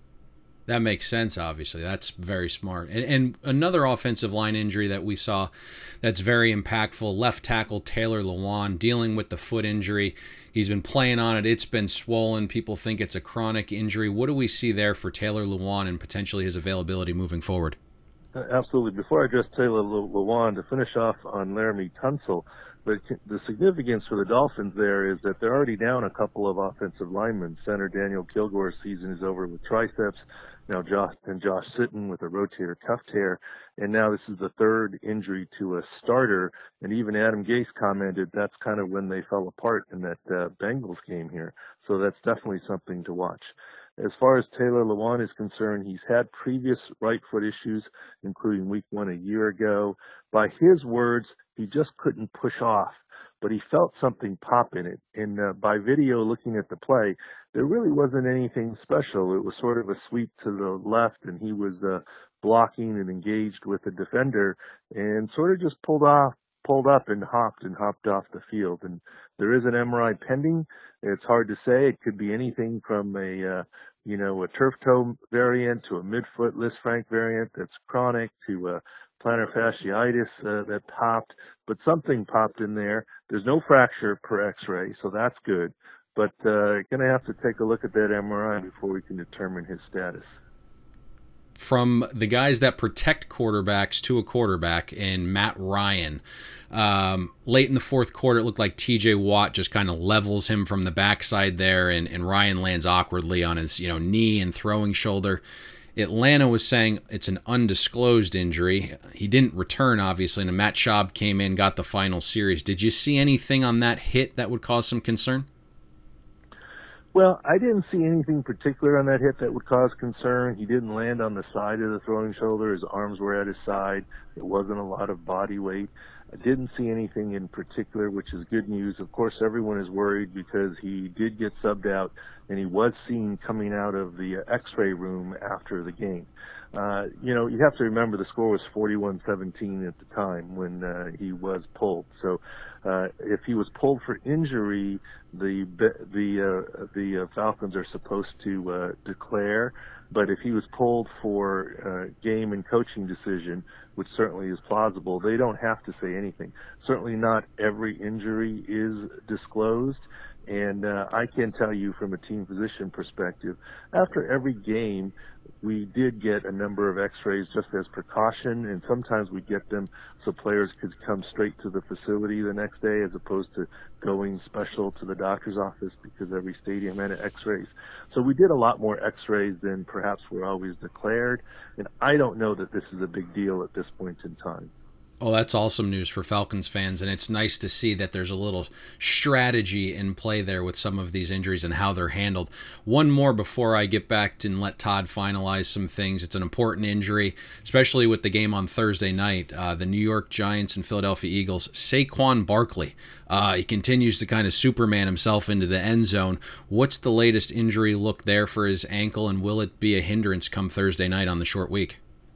That makes sense, obviously. That's very smart. And, and another offensive line injury that we saw that's very impactful, left tackle Taylor Lewan dealing with the foot injury. He's been playing on it. It's been swollen. People think it's a chronic injury. What do we see there for Taylor Lewan and potentially his availability moving forward? Uh, absolutely. Before I address Taylor Lewan, to finish off on Laremy Tunsil, but the significance for the Dolphins there is that they're already down a couple of offensive linemen. Center Daniel Kilgore's season is over with triceps. Now Josh and Josh Sitton with a rotator cuff tear, and now this is the third injury to a starter. And even Adam Gase commented that's kind of when they fell apart in that uh, Bengals game here. So that's definitely something to watch. As far as Taylor Lewan is concerned, he's had previous right foot issues, including week one a year ago. By his words, he just couldn't push off, but he felt something pop in it. And uh, by video looking at the play, there really wasn't anything special. It was sort of a sweep to the left, and he was uh, blocking and engaged with the defender and sort of just pulled off, pulled up and hopped and hopped off the field. And there is an M R I pending. It's hard to say. It could be anything from a, uh, you know, a turf toe variant to a midfoot Lisfranc variant that's chronic to a plantar fasciitis uh, that popped, but something popped in there. There's no fracture per x-ray, so that's good. But uh, going to have to take a look at that M R I before we can determine his status. From the guys that protect quarterbacks to a quarterback in Matt Ryan, um, late in the fourth quarter, it looked like T J Watt just kind of levels him from the backside there, and, and Ryan lands awkwardly on his you know knee and throwing shoulder. Atlanta was saying it's an undisclosed injury. He didn't return, obviously, and Matt Schaub came in, got the final series. Did you see anything on that hit that would cause some concern? Well, I didn't see anything particular on that hit that would cause concern. He didn't land on the side of the throwing shoulder. His arms were at his side. It wasn't a lot of body weight. I didn't see anything in particular, which is good news. Of course, everyone is worried because he did get subbed out, and he was seen coming out of the x-ray room after the game. Uh, you know, you have to remember the score was forty-one seventeen at the time when uh, he was pulled. So uh, if he was pulled for injury, the the uh, the uh, Falcons are supposed to uh, declare But if he was pulled for uh, game and coaching decision, which certainly is plausible, they don't have to say anything. Certainly not every injury is disclosed. And uh, I can tell you from a team physician perspective, after every game, we did get a number of x-rays just as precaution, and sometimes we get them so players could come straight to the facility the next day as opposed to going special to the doctor's office because every stadium had x-rays. So we did a lot more x-rays than perhaps were always declared, and I don't know that this is a big deal at this point in time. Oh, that's awesome news for Falcons fans, and it's nice to see that there's a little strategy in play there with some of these injuries and how they're handled. One more before I get back and let Todd finalize some things. It's an important injury, especially with the game on Thursday night. Uh, the New York Giants and Philadelphia Eagles. Saquon Barkley. Uh, he continues to kind of Superman himself into the end zone. What's the latest injury look there for his ankle, and will it be a hindrance come Thursday night on the short week?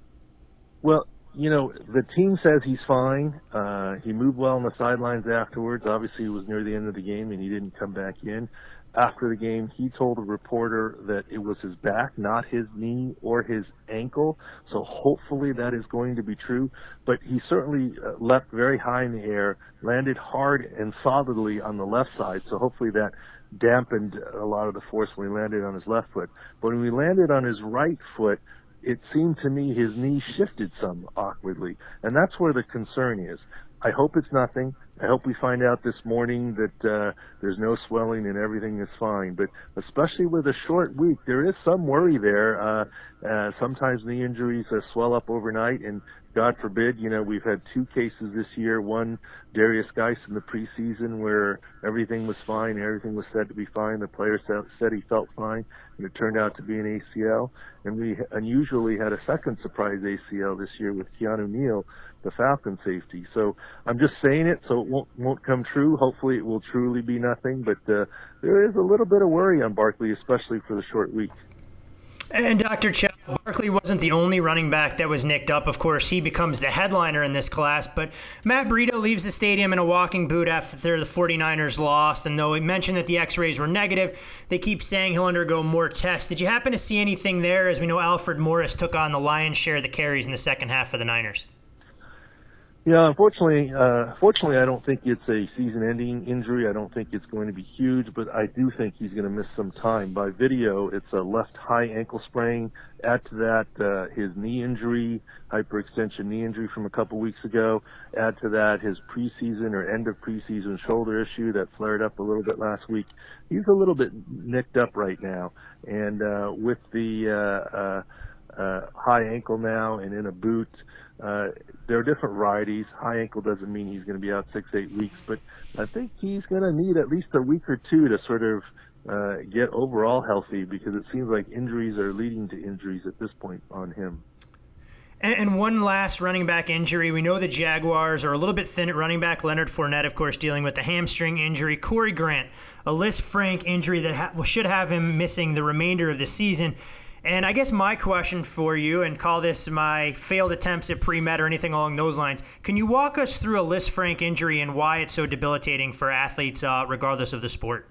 Well, you know, the team says he's fine. Uh, he moved well on the sidelines afterwards. Obviously, it was near the end of the game, and he didn't come back in. After the game, he told a reporter that it was his back, not his knee or his ankle. So hopefully that is going to be true. But he certainly uh, leapt very high in the air, landed hard and solidly on the left side. So hopefully that dampened a lot of the force when he landed on his left foot. But when he landed on his right foot, it seemed to me his knee shifted some awkwardly, and that's where the concern is. I hope it's nothing. I hope we find out this morning that uh, there's no swelling and everything is fine. But especially with a short week, there is some worry there. Uh, uh, sometimes knee injuries uh, swell up overnight, and God forbid, you know, we've had two cases this year. One, Darius Geis in the preseason, where everything was fine, everything was said to be fine. The player said he felt fine, and it turned out to be an A C L. And we unusually had a second surprise A C L this year with Keanu Neal, the Falcon safety. So I'm just saying it so it won't won't come true. Hopefully it will truly be nothing, but uh, there is a little bit of worry on Barkley, especially for the short week. And Doctor Chow, Barkley wasn't the only running back that was nicked up. Of course, he becomes the headliner in this class. But Matt Breida leaves the stadium in a walking boot after the 49ers lost. And though he mentioned that the x-rays were negative, they keep saying he'll undergo more tests. Did you happen to see anything there? As we know, Alfred Morris took on the lion's share of the carries in the second half for the Niners. Yeah, unfortunately, uh, fortunately, I don't think it's a season-ending injury. I don't think it's going to be huge, but I do think he's going to miss some time. By video, it's a left high ankle sprain. Add to that uh, his knee injury, hyperextension knee injury from a couple weeks ago. Add to that his preseason or end of preseason shoulder issue that flared up a little bit last week. He's a little bit nicked up right now, and uh, with the uh, uh, uh, high ankle now and in a boot. Uh, there are different varieties. High ankle doesn't mean he's going to be out six, eight weeks, but I think he's going to need at least a week or two to sort of uh, get overall healthy, because it seems like injuries are leading to injuries at this point on him. And one last running back injury. We know the Jaguars are a little bit thin at running back. Leonard Fournette, of course, dealing with the hamstring injury. Corey Grant, a Lisfranc injury that ha- should have him missing the remainder of the season. And I guess my question for you, and call this my failed attempts at pre-med or anything along those lines, can you walk us through a Lisfranc injury and why it's so debilitating for athletes uh, regardless of the sport?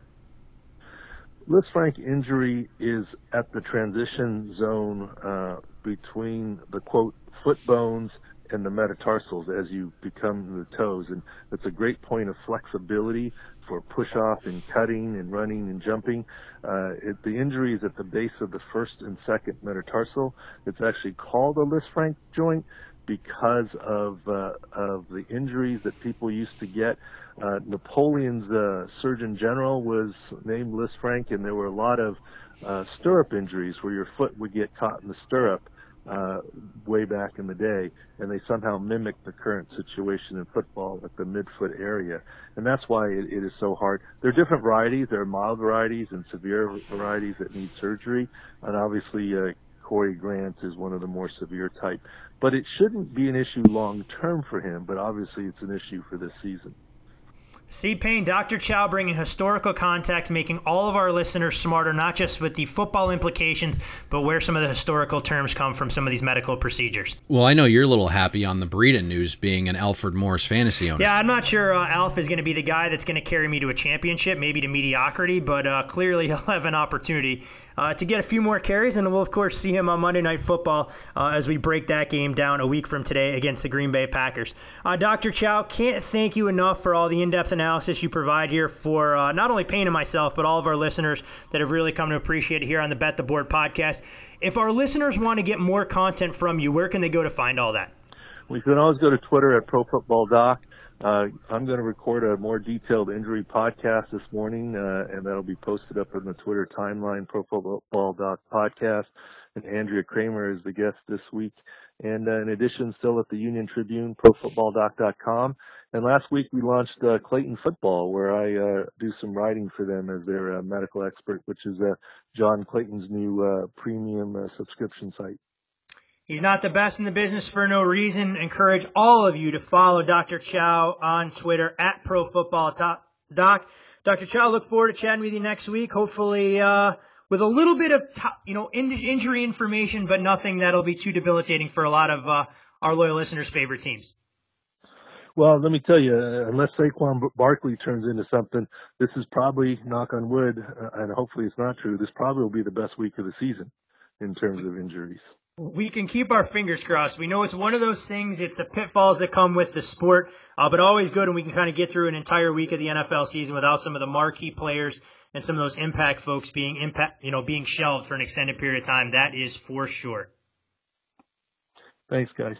Lisfranc injury is at the transition zone uh, between the, quote, foot bones and the metatarsals as you become the toes. And it's a great point of flexibility for push-off and cutting and running and jumping. Uh, it, the injury is at the base of the first and second metatarsal. It's actually called a Lisfranc joint because of uh, of the injuries that people used to get. Uh, Napoleon's uh, Surgeon General was named Lisfranc, and there were a lot of uh, stirrup injuries where your foot would get caught in the stirrup uh, way back in the day, and they somehow mimicked the current situation in football at the midfoot area. And that's why it, it is so hard. There are different varieties. There are mild varieties and severe varieties that need surgery. And obviously, uh, Corey Grant is one of the more severe type. But it shouldn't be an issue long term for him, but obviously it's an issue for this season. See, Payne, Doctor Chow bringing historical context, making all of our listeners smarter, not just with the football implications, but where some of the historical terms come from some of these medical procedures. Well, I know you're a little happy on the Breeden news being an Alfred Morris fantasy owner. Yeah, I'm not sure uh, Alf is going to be the guy that's going to carry me to a championship, maybe to mediocrity, but uh, clearly he'll have an opportunity uh, to get a few more carries, and we'll, of course, see him on Monday Night Football uh, as we break that game down a week from today against the Green Bay Packers. Uh, Doctor Chow, can't thank you enough for all the in-depth analysis you provide here for uh, not only Payne and myself, but all of our listeners that have really come to appreciate it here on the Bet the Board podcast. If our listeners want to get more content from you, where can they go to find all that? We can always go to Twitter at Pro Football Doc. Uh, I'm going to record a more detailed injury podcast this morning, uh, and that'll be posted up on the Twitter timeline, Pro Football Doc podcast. And Andrea Kramer is the guest this week. And uh, in addition, still at the Union Tribune, pro football doc dot com. And last week we launched uh, Clayton Football, where I uh, do some writing for them as their uh, medical expert, which is uh, John Clayton's new uh, premium uh, subscription site. He's not the best in the business for no reason. Encourage all of you to follow Doctor Chow on Twitter at Pro Football Doc. Doctor Chow, look forward to chatting with you next week. Hopefully, uh, with a little bit of t- you know in- injury information, but nothing that'll be too debilitating for a lot of uh, our loyal listeners' favorite teams. Well, let me tell you, uh, unless Saquon Barkley turns into something, this is probably, knock on wood, uh, and hopefully it's not true, this probably will be the best week of the season in terms of injuries. We can keep our fingers crossed. We know it's one of those things. It's the pitfalls that come with the sport, uh, but always good when we can kind of get through an entire week of the N F L season without some of the marquee players and some of those impact folks being impact, you know, being shelved for an extended period of time. That is for sure. Thanks, guys.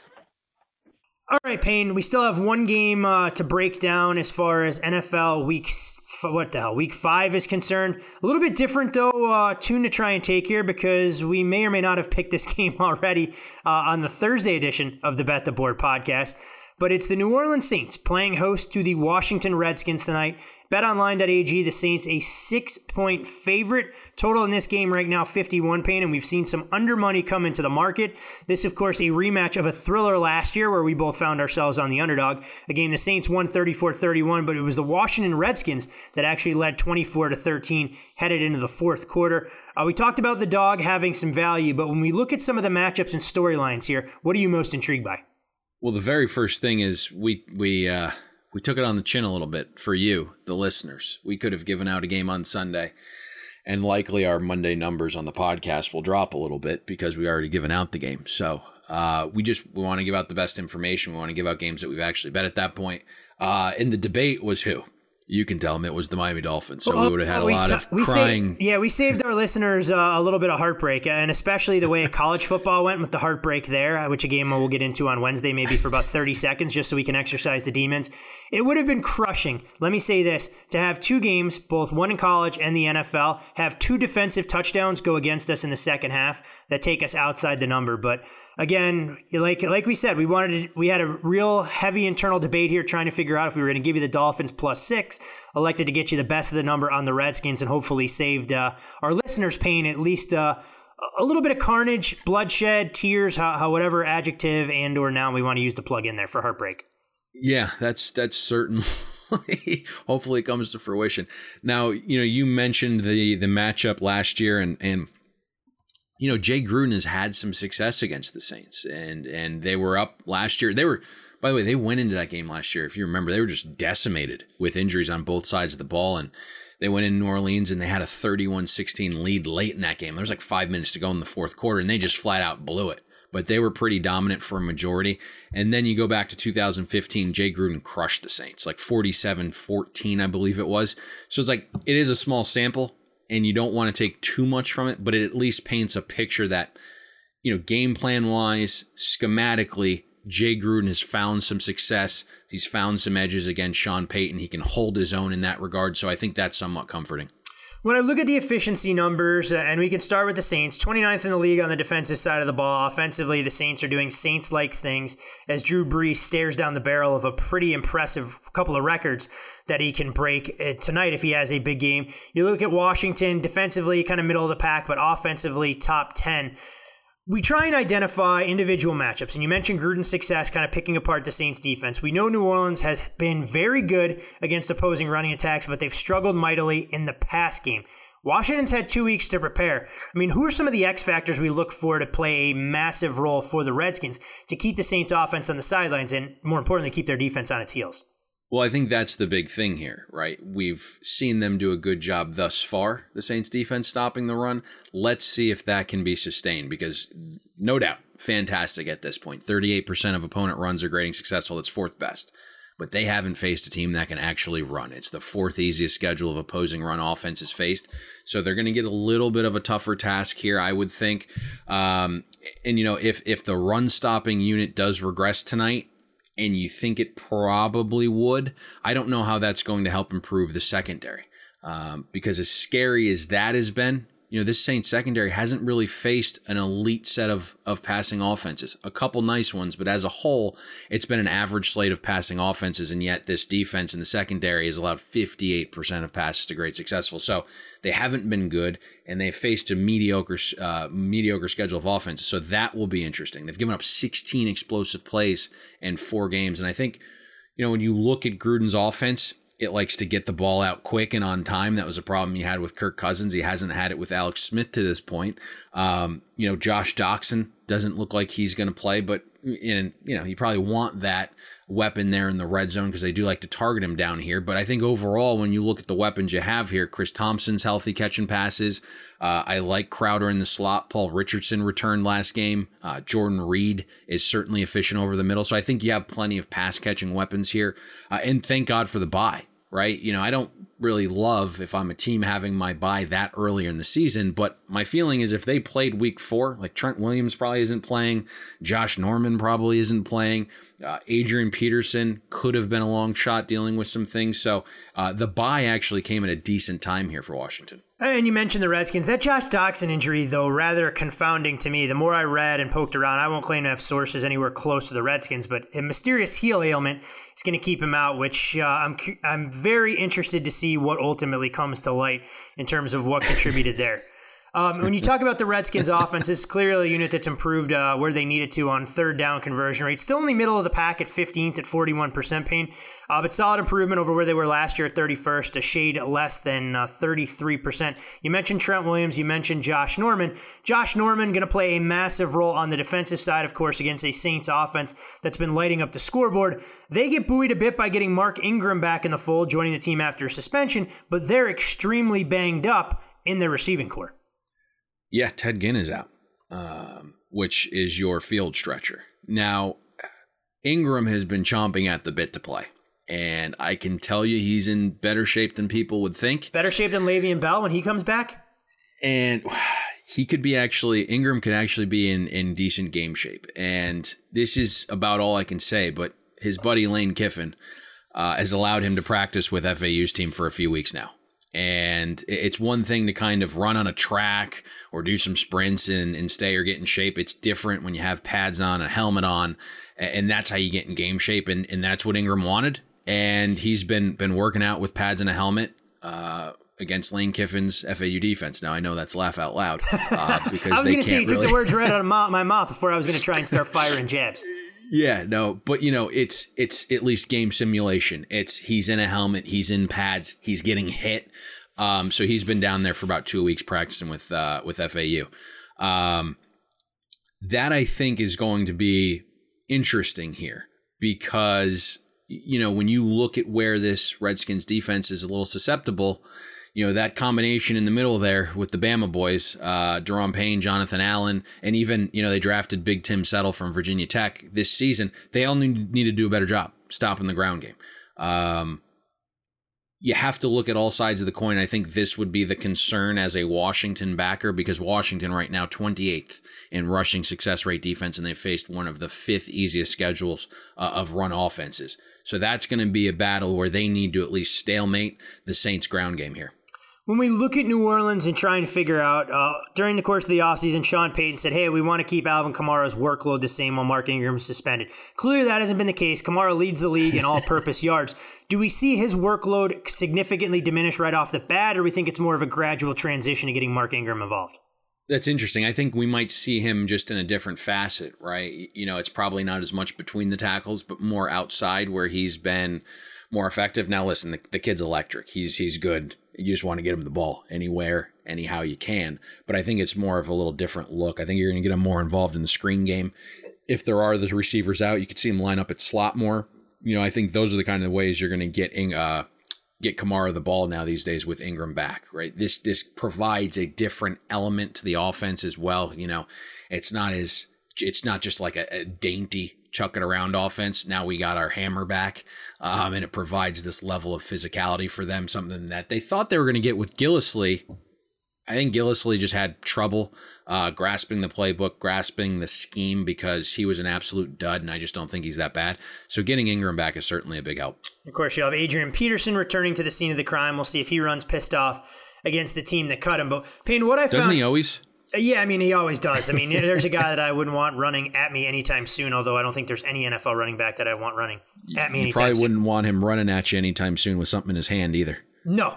All right, Payne, we still have one game uh, to break down as far as N F L weeks, what the hell, week five is concerned. A little bit different, though, uh, tune to try and take here because we may or may not have picked this game already uh, on the Thursday edition of the Bet the Board podcast. But it's the New Orleans Saints playing host to the Washington Redskins tonight. bet online dot a g, the Saints a six-point favorite. Total in this game right now, fifty-one, Payne, and we've seen some under money come into the market. This, of course, a rematch of a thriller last year where we both found ourselves on the underdog. A game the Saints won thirty-four thirty-one, but it was the Washington Redskins that actually led twenty-four to thirteen headed into the fourth quarter. Uh, we talked about the dog having some value, but when we look at some of the matchups and storylines here, what are you most intrigued by? Well, the very first thing is we we uh, we took it on the chin a little bit for you, the listeners. We could have given out a game on Sunday, and likely our Monday numbers on the podcast will drop a little bit because we already given out the game. So uh, we just we want to give out the best information. We want to give out games that we've actually bet at that point. Uh, and the debate was who? You can tell them it was the Miami Dolphins. So well, we would have had a lot of we crying. Saved, yeah, we saved our listeners uh, a little bit of heartbreak, and especially the way college football went with the heartbreak there, which a game we'll get into on Wednesday, maybe for about thirty seconds, just so we can exercise the demons. It would have been crushing, let me say this, to have two games, both one in college and the N F L, have two defensive touchdowns go against us in the second half that take us outside the number. But again, like like we said, we wanted to, we had a real heavy internal debate here trying to figure out if we were going to give you the Dolphins plus six, elected to get you the best of the number on the Redskins, and hopefully saved uh, our listeners' pain, at least uh, a little bit of carnage, bloodshed, tears, how, how whatever adjective and or noun we want to use to plug in there for heartbreak. Yeah, that's that's certainly. Hopefully it comes to fruition. Now, you know, you mentioned the the matchup last year, and and. You know, Jay Gruden has had some success against the Saints, and and they were up last year. They were, by the way, they went into that game last year. If you remember, they were just decimated with injuries on both sides of the ball, and they went in New Orleans and they had a thirty-one sixteen lead late in that game. There was like five minutes to go in the fourth quarter, and they just flat out blew it. But they were pretty dominant for a majority. And then you go back to two thousand fifteen, Jay Gruden crushed the Saints, like forty-seven fourteen, I believe it was. So it's like, it is a small sample, and you don't want to take too much from it, but it at least paints a picture that, you know, game plan wise, schematically, Jay Gruden has found some success. He's found some edges against Sean Payton. He can hold his own in that regard. So I think that's somewhat comforting. When I look at the efficiency numbers, uh, and we can start with the Saints, twenty-ninth in the league on the defensive side of the ball. Offensively, the Saints are doing Saints-like things as Drew Brees stares down the barrel of a pretty impressive couple of records that he can break uh, tonight if he has a big game. You look at Washington, defensively kind of middle of the pack, but offensively top ten. We try and identify individual matchups, and you mentioned Gruden's success kind of picking apart the Saints defense. We know New Orleans has been very good against opposing running attacks, but they've struggled mightily in the pass game. Washington's had two weeks to prepare. I mean, who are some of the X factors we look for to play a massive role for the Redskins to keep the Saints offense on the sidelines and, more importantly, keep their defense on its heels? Well, I think that's the big thing here, right? We've seen them do a good job thus far, the Saints defense stopping the run. Let's see if that can be sustained because no doubt, fantastic at this point. thirty-eight percent of opponent runs are grading successful. It's fourth best. But they haven't faced a team that can actually run. It's the fourth easiest schedule of opposing run offenses faced. So they're going to get a little bit of a tougher task here, I would think. Um, and, you know, if if the run-stopping unit does regress tonight, and you think it probably would, I don't know how that's going to help improve the secondary. Um, because as scary as that has been, you know, this Saints secondary hasn't really faced an elite set of, of passing offenses. A couple nice ones, but as a whole, it's been an average slate of passing offenses, and yet this defense in the secondary has allowed fifty-eight percent of passes to grade successful. So they haven't been good, and they've faced a mediocre uh, mediocre schedule of offenses. So that will be interesting. They've given up sixteen explosive plays in four games, and I think, you know, when you look at Gruden's offense, it likes to get the ball out quick and on time. That was a problem he had with Kirk Cousins. He hasn't had it with Alex Smith to this point. Um, you know, Josh Doxson doesn't look like he's going to play, but in, you know, you probably want that weapon there in the red zone because they do like to target him down here. But I think overall, when you look at the weapons you have here, Chris Thompson's healthy catching passes. Uh, I like Crowder in the slot. Paul Richardson returned last game. Uh, Jordan Reed is certainly efficient over the middle. So I think you have plenty of pass catching weapons here. Uh, and thank God for the bye. Right? You know, I don't really love if I'm a team having my bye that earlier in the season, but my feeling is if they played week four, like Trent Williams probably isn't playing, Josh Norman probably isn't playing, uh, Adrian Peterson could have been a long shot dealing with some things. So uh, the bye actually came at a decent time here for Washington. And you mentioned the Redskins. That Josh Doxson injury, though, rather confounding to me. The more I read and poked around, I won't claim to have sources anywhere close to the Redskins, but a mysterious heel ailment is going to keep him out, which uh, I'm I'm very interested to see what ultimately comes to light in terms of what contributed there. Um, when you talk about the Redskins offense, it's clearly a unit that's improved uh, where they needed to on third down conversion rate. Still in the middle of the pack at fifteenth at forty-one percent pain, uh, but solid improvement over where they were last year at thirty-first, a shade less than uh, thirty-three percent. You mentioned Trent Williams, you mentioned Josh Norman. Josh Norman going to play a massive role on the defensive side, of course, against a Saints offense that's been lighting up the scoreboard. They get buoyed a bit by getting Mark Ingram back in the fold, joining the team after suspension, but they're extremely banged up in their receiving core. Yeah, Ted Ginn is out, um, which is your field stretcher. Now, Ingram has been chomping at the bit to play, and I can tell you he's in better shape than people would think. Better shape than Le'Veon Bell when he comes back? And he could be actually, Ingram could actually be in, in decent game shape. And this is about all I can say, but his buddy Lane Kiffin uh, has allowed him to practice with F A U's team for a few weeks now. And it's one thing to kind of run on a track or do some sprints and, and stay or get in shape. It's different when you have pads on, a helmet on, and that's how you get in game shape. And, and that's what Ingram wanted. And he's been been working out with pads and a helmet uh, against Lane Kiffin's F A U defense. Now, I know that's laugh out loud. Uh, because I was going to say, you really... took the words right out of my mouth before I was going to try and start firing jabs. Yeah, no, but you know, it's it's at least game simulation. It's he's in a helmet, he's in pads, he's getting hit. Um, so he's been down there for about two weeks practicing with uh, with F A U. Um, that I think is going to be interesting here because you know when you look at where this Redskins defense is a little susceptible. You know, that combination in the middle there with the Bama boys, uh, Daron Payne, Jonathan Allen, and even, you know, they drafted Big Tim Settle from Virginia Tech this season. They all need, need to do a better job stopping the ground game. Um, you have to look at all sides of the coin. I think this would be the concern as a Washington backer because Washington right now twenty-eighth in rushing success rate defense, and they faced one of the fifth easiest schedules uh, of run offenses. So that's going to be a battle where they need to at least stalemate the Saints ground game here. When we look at New Orleans and try and figure out, uh, during the course of the offseason, Sean Payton said, hey, we want to keep Alvin Kamara's workload the same while Mark Ingram is suspended. Clearly that hasn't been the case. Kamara leads the league in all-purpose yards. Do we see his workload significantly diminish right off the bat, or we think it's more of a gradual transition to getting Mark Ingram involved? That's interesting. I think we might see him just in a different facet, right? You know, it's probably not as much between the tackles, but more outside where he's been more effective. Now, listen, the, the kid's electric. He's he's good. You just want to get him the ball anywhere, anyhow you can. But I think it's more of a little different look. I think you're going to get him more involved in the screen game. If there are the receivers out, you could see him line up at slot more. You know, I think those are the kind of ways you're going to get in, uh, get Kamara the ball now these days with Ingram back, right? This this provides a different element to the offense as well. You know, it's not as it's not just like a, a dainty chuck it around offense. Now we got our hammer back, um, and it provides this level of physicality for them, something that they thought they were going to get with Gillislee. I think Gillislee just had trouble uh, grasping the playbook, grasping the scheme, because he was an absolute dud, and I just don't think he's that bad. So getting Ingram back is certainly a big help. Of course, you'll have Adrian Peterson returning to the scene of the crime. We'll see if he runs pissed off against the team that cut him. But Payne, what I found... Doesn't he always? Yeah, I mean, he always does. I mean, there's a guy that I wouldn't want running at me anytime soon, although I don't think there's any N F L running back that I want running at me anytime soon. You probably wouldn't want him running at you anytime soon with something in his hand either. No.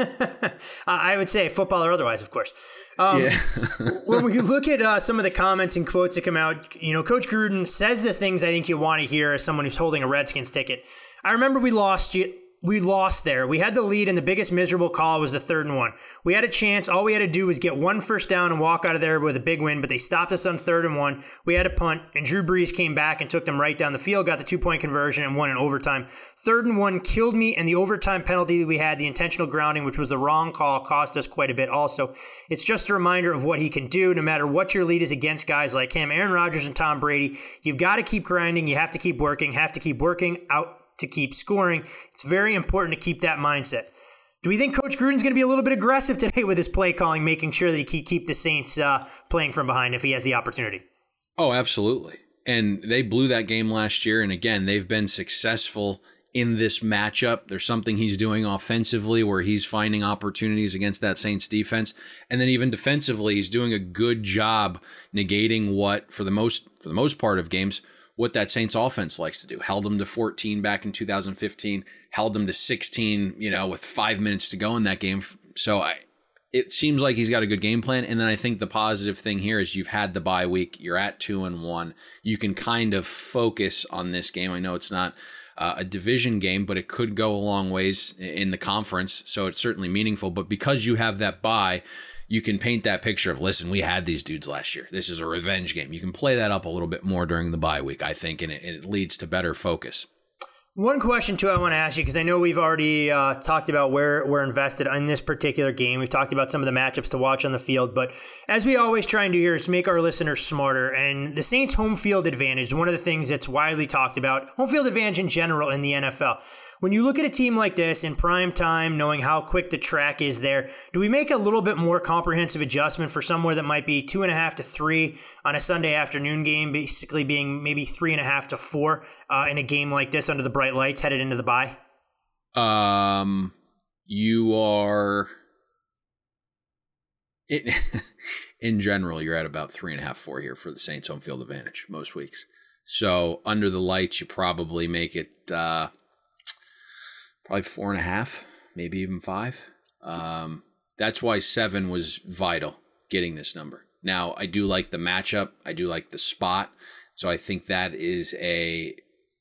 I would say football or otherwise, of course. Um, yeah. When we look at uh, some of the comments and quotes that come out, you know, Coach Gruden says the things I think you want to hear as someone who's holding a Redskins ticket. I remember we lost you. We lost there. We had the lead, and the biggest miserable call was the third and one. We had a chance. All we had to do was get one first down and walk out of there with a big win, but they stopped us on third and one. We had a punt, and Drew Brees came back and took them right down the field, got the two-point conversion, and won in overtime. Third and one killed me, and the overtime penalty that we had, the intentional grounding, which was the wrong call, cost us quite a bit also. It's just a reminder of what he can do, no matter what your lead is against guys like him, Aaron Rodgers and Tom Brady. You've got to keep grinding. You have to keep working, have to keep working out to keep scoring. It's very important to keep that mindset. Do we think Coach Gruden's going to be a little bit aggressive today with his play calling, making sure that he can keep the Saints uh, playing from behind if he has the opportunity? Oh, absolutely. And they blew that game last year. And again, they've been successful in this matchup. There's something he's doing offensively where he's finding opportunities against that Saints defense. And then even defensively, he's doing a good job negating what, for the most for the most part of games, what that Saints offense likes to do. Held them to fourteen back in two thousand fifteen, held them to sixteen, you know, with five minutes to go in that game. So I, it seems like he's got a good game plan. And then I think the positive thing here is you've had the bye week. You're at two and one. You can kind of focus on this game. I know it's not uh, a division game, but it could go a long ways in the conference. So it's certainly meaningful. But because you have that bye, you can paint that picture of, listen, we had these dudes last year. This is a revenge game. You can play that up a little bit more during the bye week, I think, and it, and it leads to better focus. One question, too, I want to ask you, because I know we've already uh, talked about where we're invested in this particular game. We've talked about some of the matchups to watch on the field. But as we always try and do here is make our listeners smarter. And the Saints' home field advantage is one of the things that's widely talked about. Home field advantage in general in the N F L. When you look at a team like this in prime time, knowing how quick the track is there, do we make a little bit more comprehensive adjustment for somewhere that might be two and a half to three on a Sunday afternoon game, basically being maybe three and a half to four uh, in a game like this under the bright lights headed into the bye? Um, you are it, in general, you're at about three and a half, four here for the Saints home field advantage most weeks. So under the lights, you probably make it uh, probably four and a half, maybe even five. Um, that's why seven was vital, getting this number. Now, I do like the matchup. I do like the spot. So I think that is a,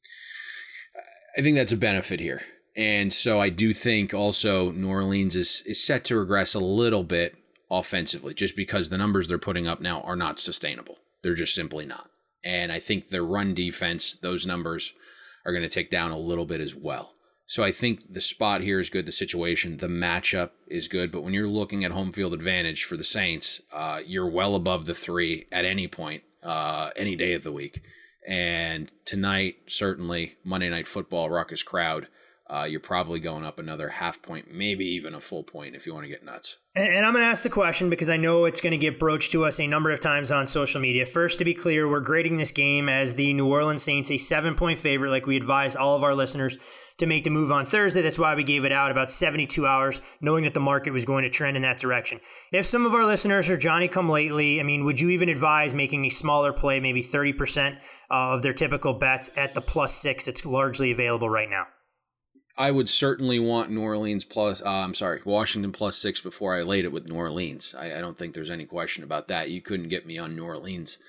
I think that's a benefit here. And so I do think also New Orleans is, is set to regress a little bit offensively, just because the numbers they're putting up now are not sustainable. They're just simply not. And I think their run defense, those numbers are going to tick down a little bit as well. So I think the spot here is good. The situation, the matchup is good. But when you're looking at home field advantage for the Saints, uh, you're well above the three at any point, uh, any day of the week. And tonight, certainly, Monday Night Football, raucous crowd, uh, you're probably going up another half point, maybe even a full point if you want to get nuts. And I'm going to ask the question because I know it's going to get broached to us a number of times on social media. First, to be clear, we're grading this game as the New Orleans Saints a seven-point favorite, like we advised all of our listeners to make the move on Thursday. That's why we gave it out about seventy-two hours, knowing that the market was going to trend in that direction. If some of our listeners are Johnny-come-lately, I mean, would you even advise making a smaller play, maybe thirty percent of their typical bets at the plus six that's largely available right now? I would certainly want New Orleans plus, uh, I'm sorry, Washington plus six before I laid it with New Orleans. I, I don't think there's any question about that. You couldn't get me on New Orleans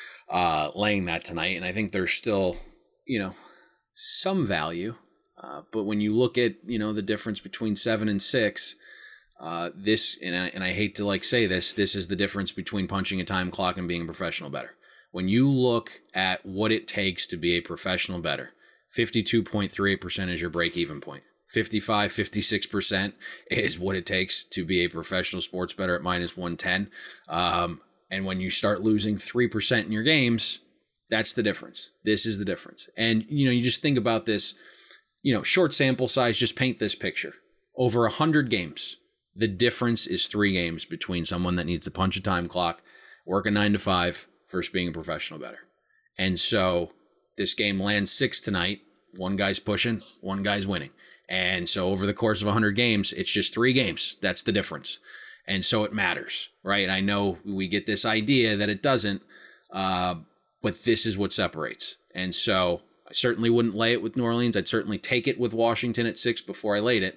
uh, laying that tonight. And I think there's still, you know, some value. Uh, but when you look at, you know, the difference between seven and six, uh, this, and I, and I hate to like say this, this is the difference between punching a time clock and being a professional bettor. When you look at what it takes to be a professional bettor, fifty-two point three eight percent is your break-even point. fifty-five, fifty-six percent is what it takes to be a professional sports bettor at minus one ten. Um, and when you start losing three percent in your games, that's the difference. This is the difference. And, you know, you just think about this, you know, short sample size, just paint this picture. Over one hundred games, the difference is three games between someone that needs to punch a time clock, work a nine to five, versus being a professional bettor. And so this game lands six tonight. One guy's pushing, one guy's winning. And so over the course of one hundred games, it's just three games. That's the difference. And so it matters, right? And I know we get this idea that it doesn't, uh, but this is what separates. And so I certainly wouldn't lay it with New Orleans. I'd certainly take it with Washington at six before I laid it.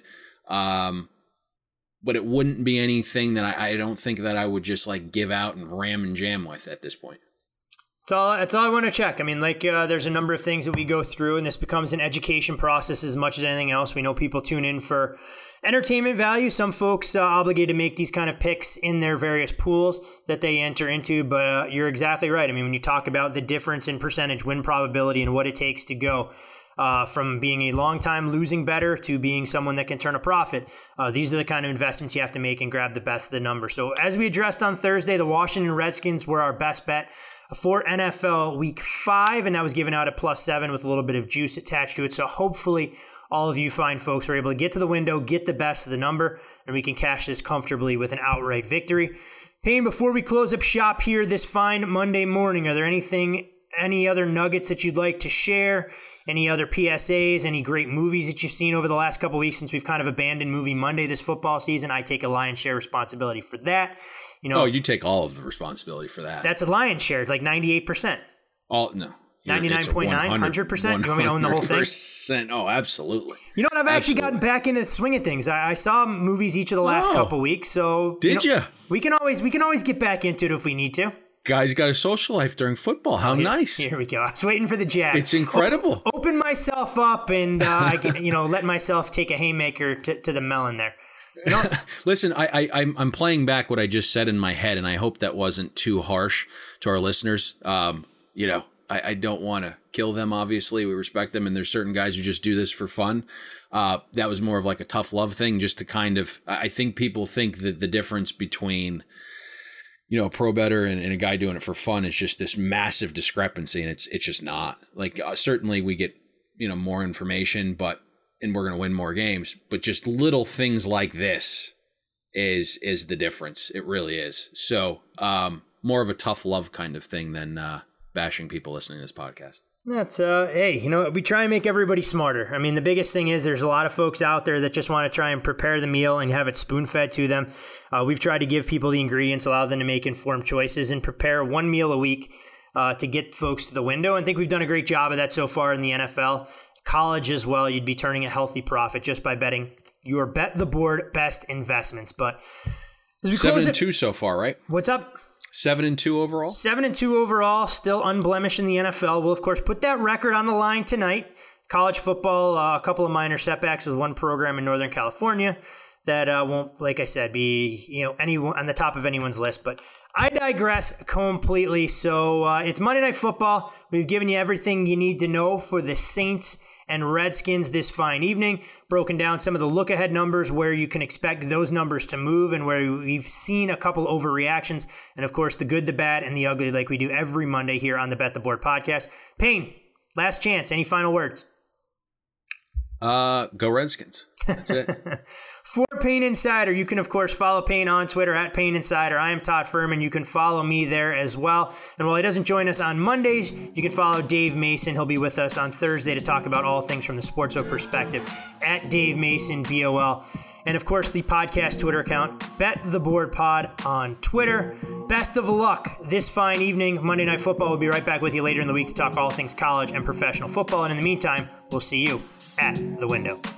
Um, but it wouldn't be anything that I, I don't think that I would just like give out and ram and jam with at this point. That's all, that's all I want to check. I mean, like, uh, there's a number of things that we go through, and this becomes an education process as much as anything else. We know people tune in for entertainment value. Some folks uh, obligated to make these kind of picks in their various pools that they enter into, but uh, you're exactly right. I mean, when you talk about the difference in percentage win probability and what it takes to go uh, from being a long-time losing bettor to being someone that can turn a profit, uh, these are the kind of investments you have to make and grab the best of the number. So as we addressed on Thursday, the Washington Redskins were our best bet for N F L Week five, and that was given out at plus seven with a little bit of juice attached to it. So hopefully all of you fine folks are able to get to the window, get the best of the number, and we can cash this comfortably with an outright victory. Payne, before we close up shop here this fine Monday morning, are there anything, any other nuggets that you'd like to share? Any other P S As, any great movies that you've seen over the last couple of weeks since we've kind of abandoned Movie Monday this football season? I take a lion's share responsibility for that. You know, oh, you take all of the responsibility for that. That's a lion's share, like ninety-eight percent. All no. ninety-nine point nine, one hundred percent? You want me to own the whole thing? Oh, absolutely. You know what? I've actually absolutely. gotten back into the swing of things. I, I saw movies each of the last oh, couple weeks, so did you? Know, you? We can always we can always get back into it if we need to. Guy's got a social life during football. How here, nice! Here we go. I was waiting for the jab. It's incredible. O- open myself up and uh, I can, you know, let myself take a haymaker to, to the melon there. You know? Listen, I, I, I'm I'm playing back what I just said in my head, and I hope that wasn't too harsh to our listeners. Um, you know, I, I don't want to kill them. Obviously, we respect them, and there's certain guys who just do this for fun. Uh, that was more of like a tough love thing, just to kind of. I think people think that the difference between, you know, a pro bettor and, and a guy doing it for fun is just this massive discrepancy, and it's it's just not. Like uh, certainly we get, you know, more information, but. And we're going to win more games, but just little things like this is is the difference. It really is. So um, more of a tough love kind of thing than uh, bashing people listening to this podcast. That's, uh, hey, you know, we try and make everybody smarter. I mean, the biggest thing is there's a lot of folks out there that just want to try and prepare the meal and have it spoon-fed to them. Uh, we've tried to give people the ingredients, allow them to make informed choices, and prepare one meal a week uh, to get folks to the window. I think we've done a great job of that so far in the N F L. College as well, you'd be turning a healthy profit just by betting your bet the board best investments. But as we seven and it, two so far, right? What's up? Seven and two overall. Seven and two overall, still unblemished in the N F L. We'll of course put that record on the line tonight. College football, uh, a couple of minor setbacks with one program in Northern California that uh, won't, like I said, be you know anyone on the top of anyone's list. But I digress completely. So uh, it's Monday Night Football. We've given you everything you need to know for the Saints and Redskins this fine evening, broken down some of the look-ahead numbers where you can expect those numbers to move and where we've seen a couple overreactions, and of course the good, the bad, and the ugly like we do every Monday here on the Bet the Board podcast. Payne, last chance. Any final words? Uh, go Redskins. That's it. For Payne Insider, you can, of course, follow Payne on Twitter at Payne Insider. I am Todd Furman. You can follow me there as well. And while he doesn't join us on Mondays, you can follow Dave Mason. He'll be with us on Thursday to talk about all things from the Sportso perspective at Dave Mason, B O L. And, of course, the podcast Twitter account, Bet the Board Pod on Twitter. Best of luck this fine evening. Monday Night Football. We'll be right back with you later in the week to talk all things college and professional football. And in the meantime, we'll see you at the window.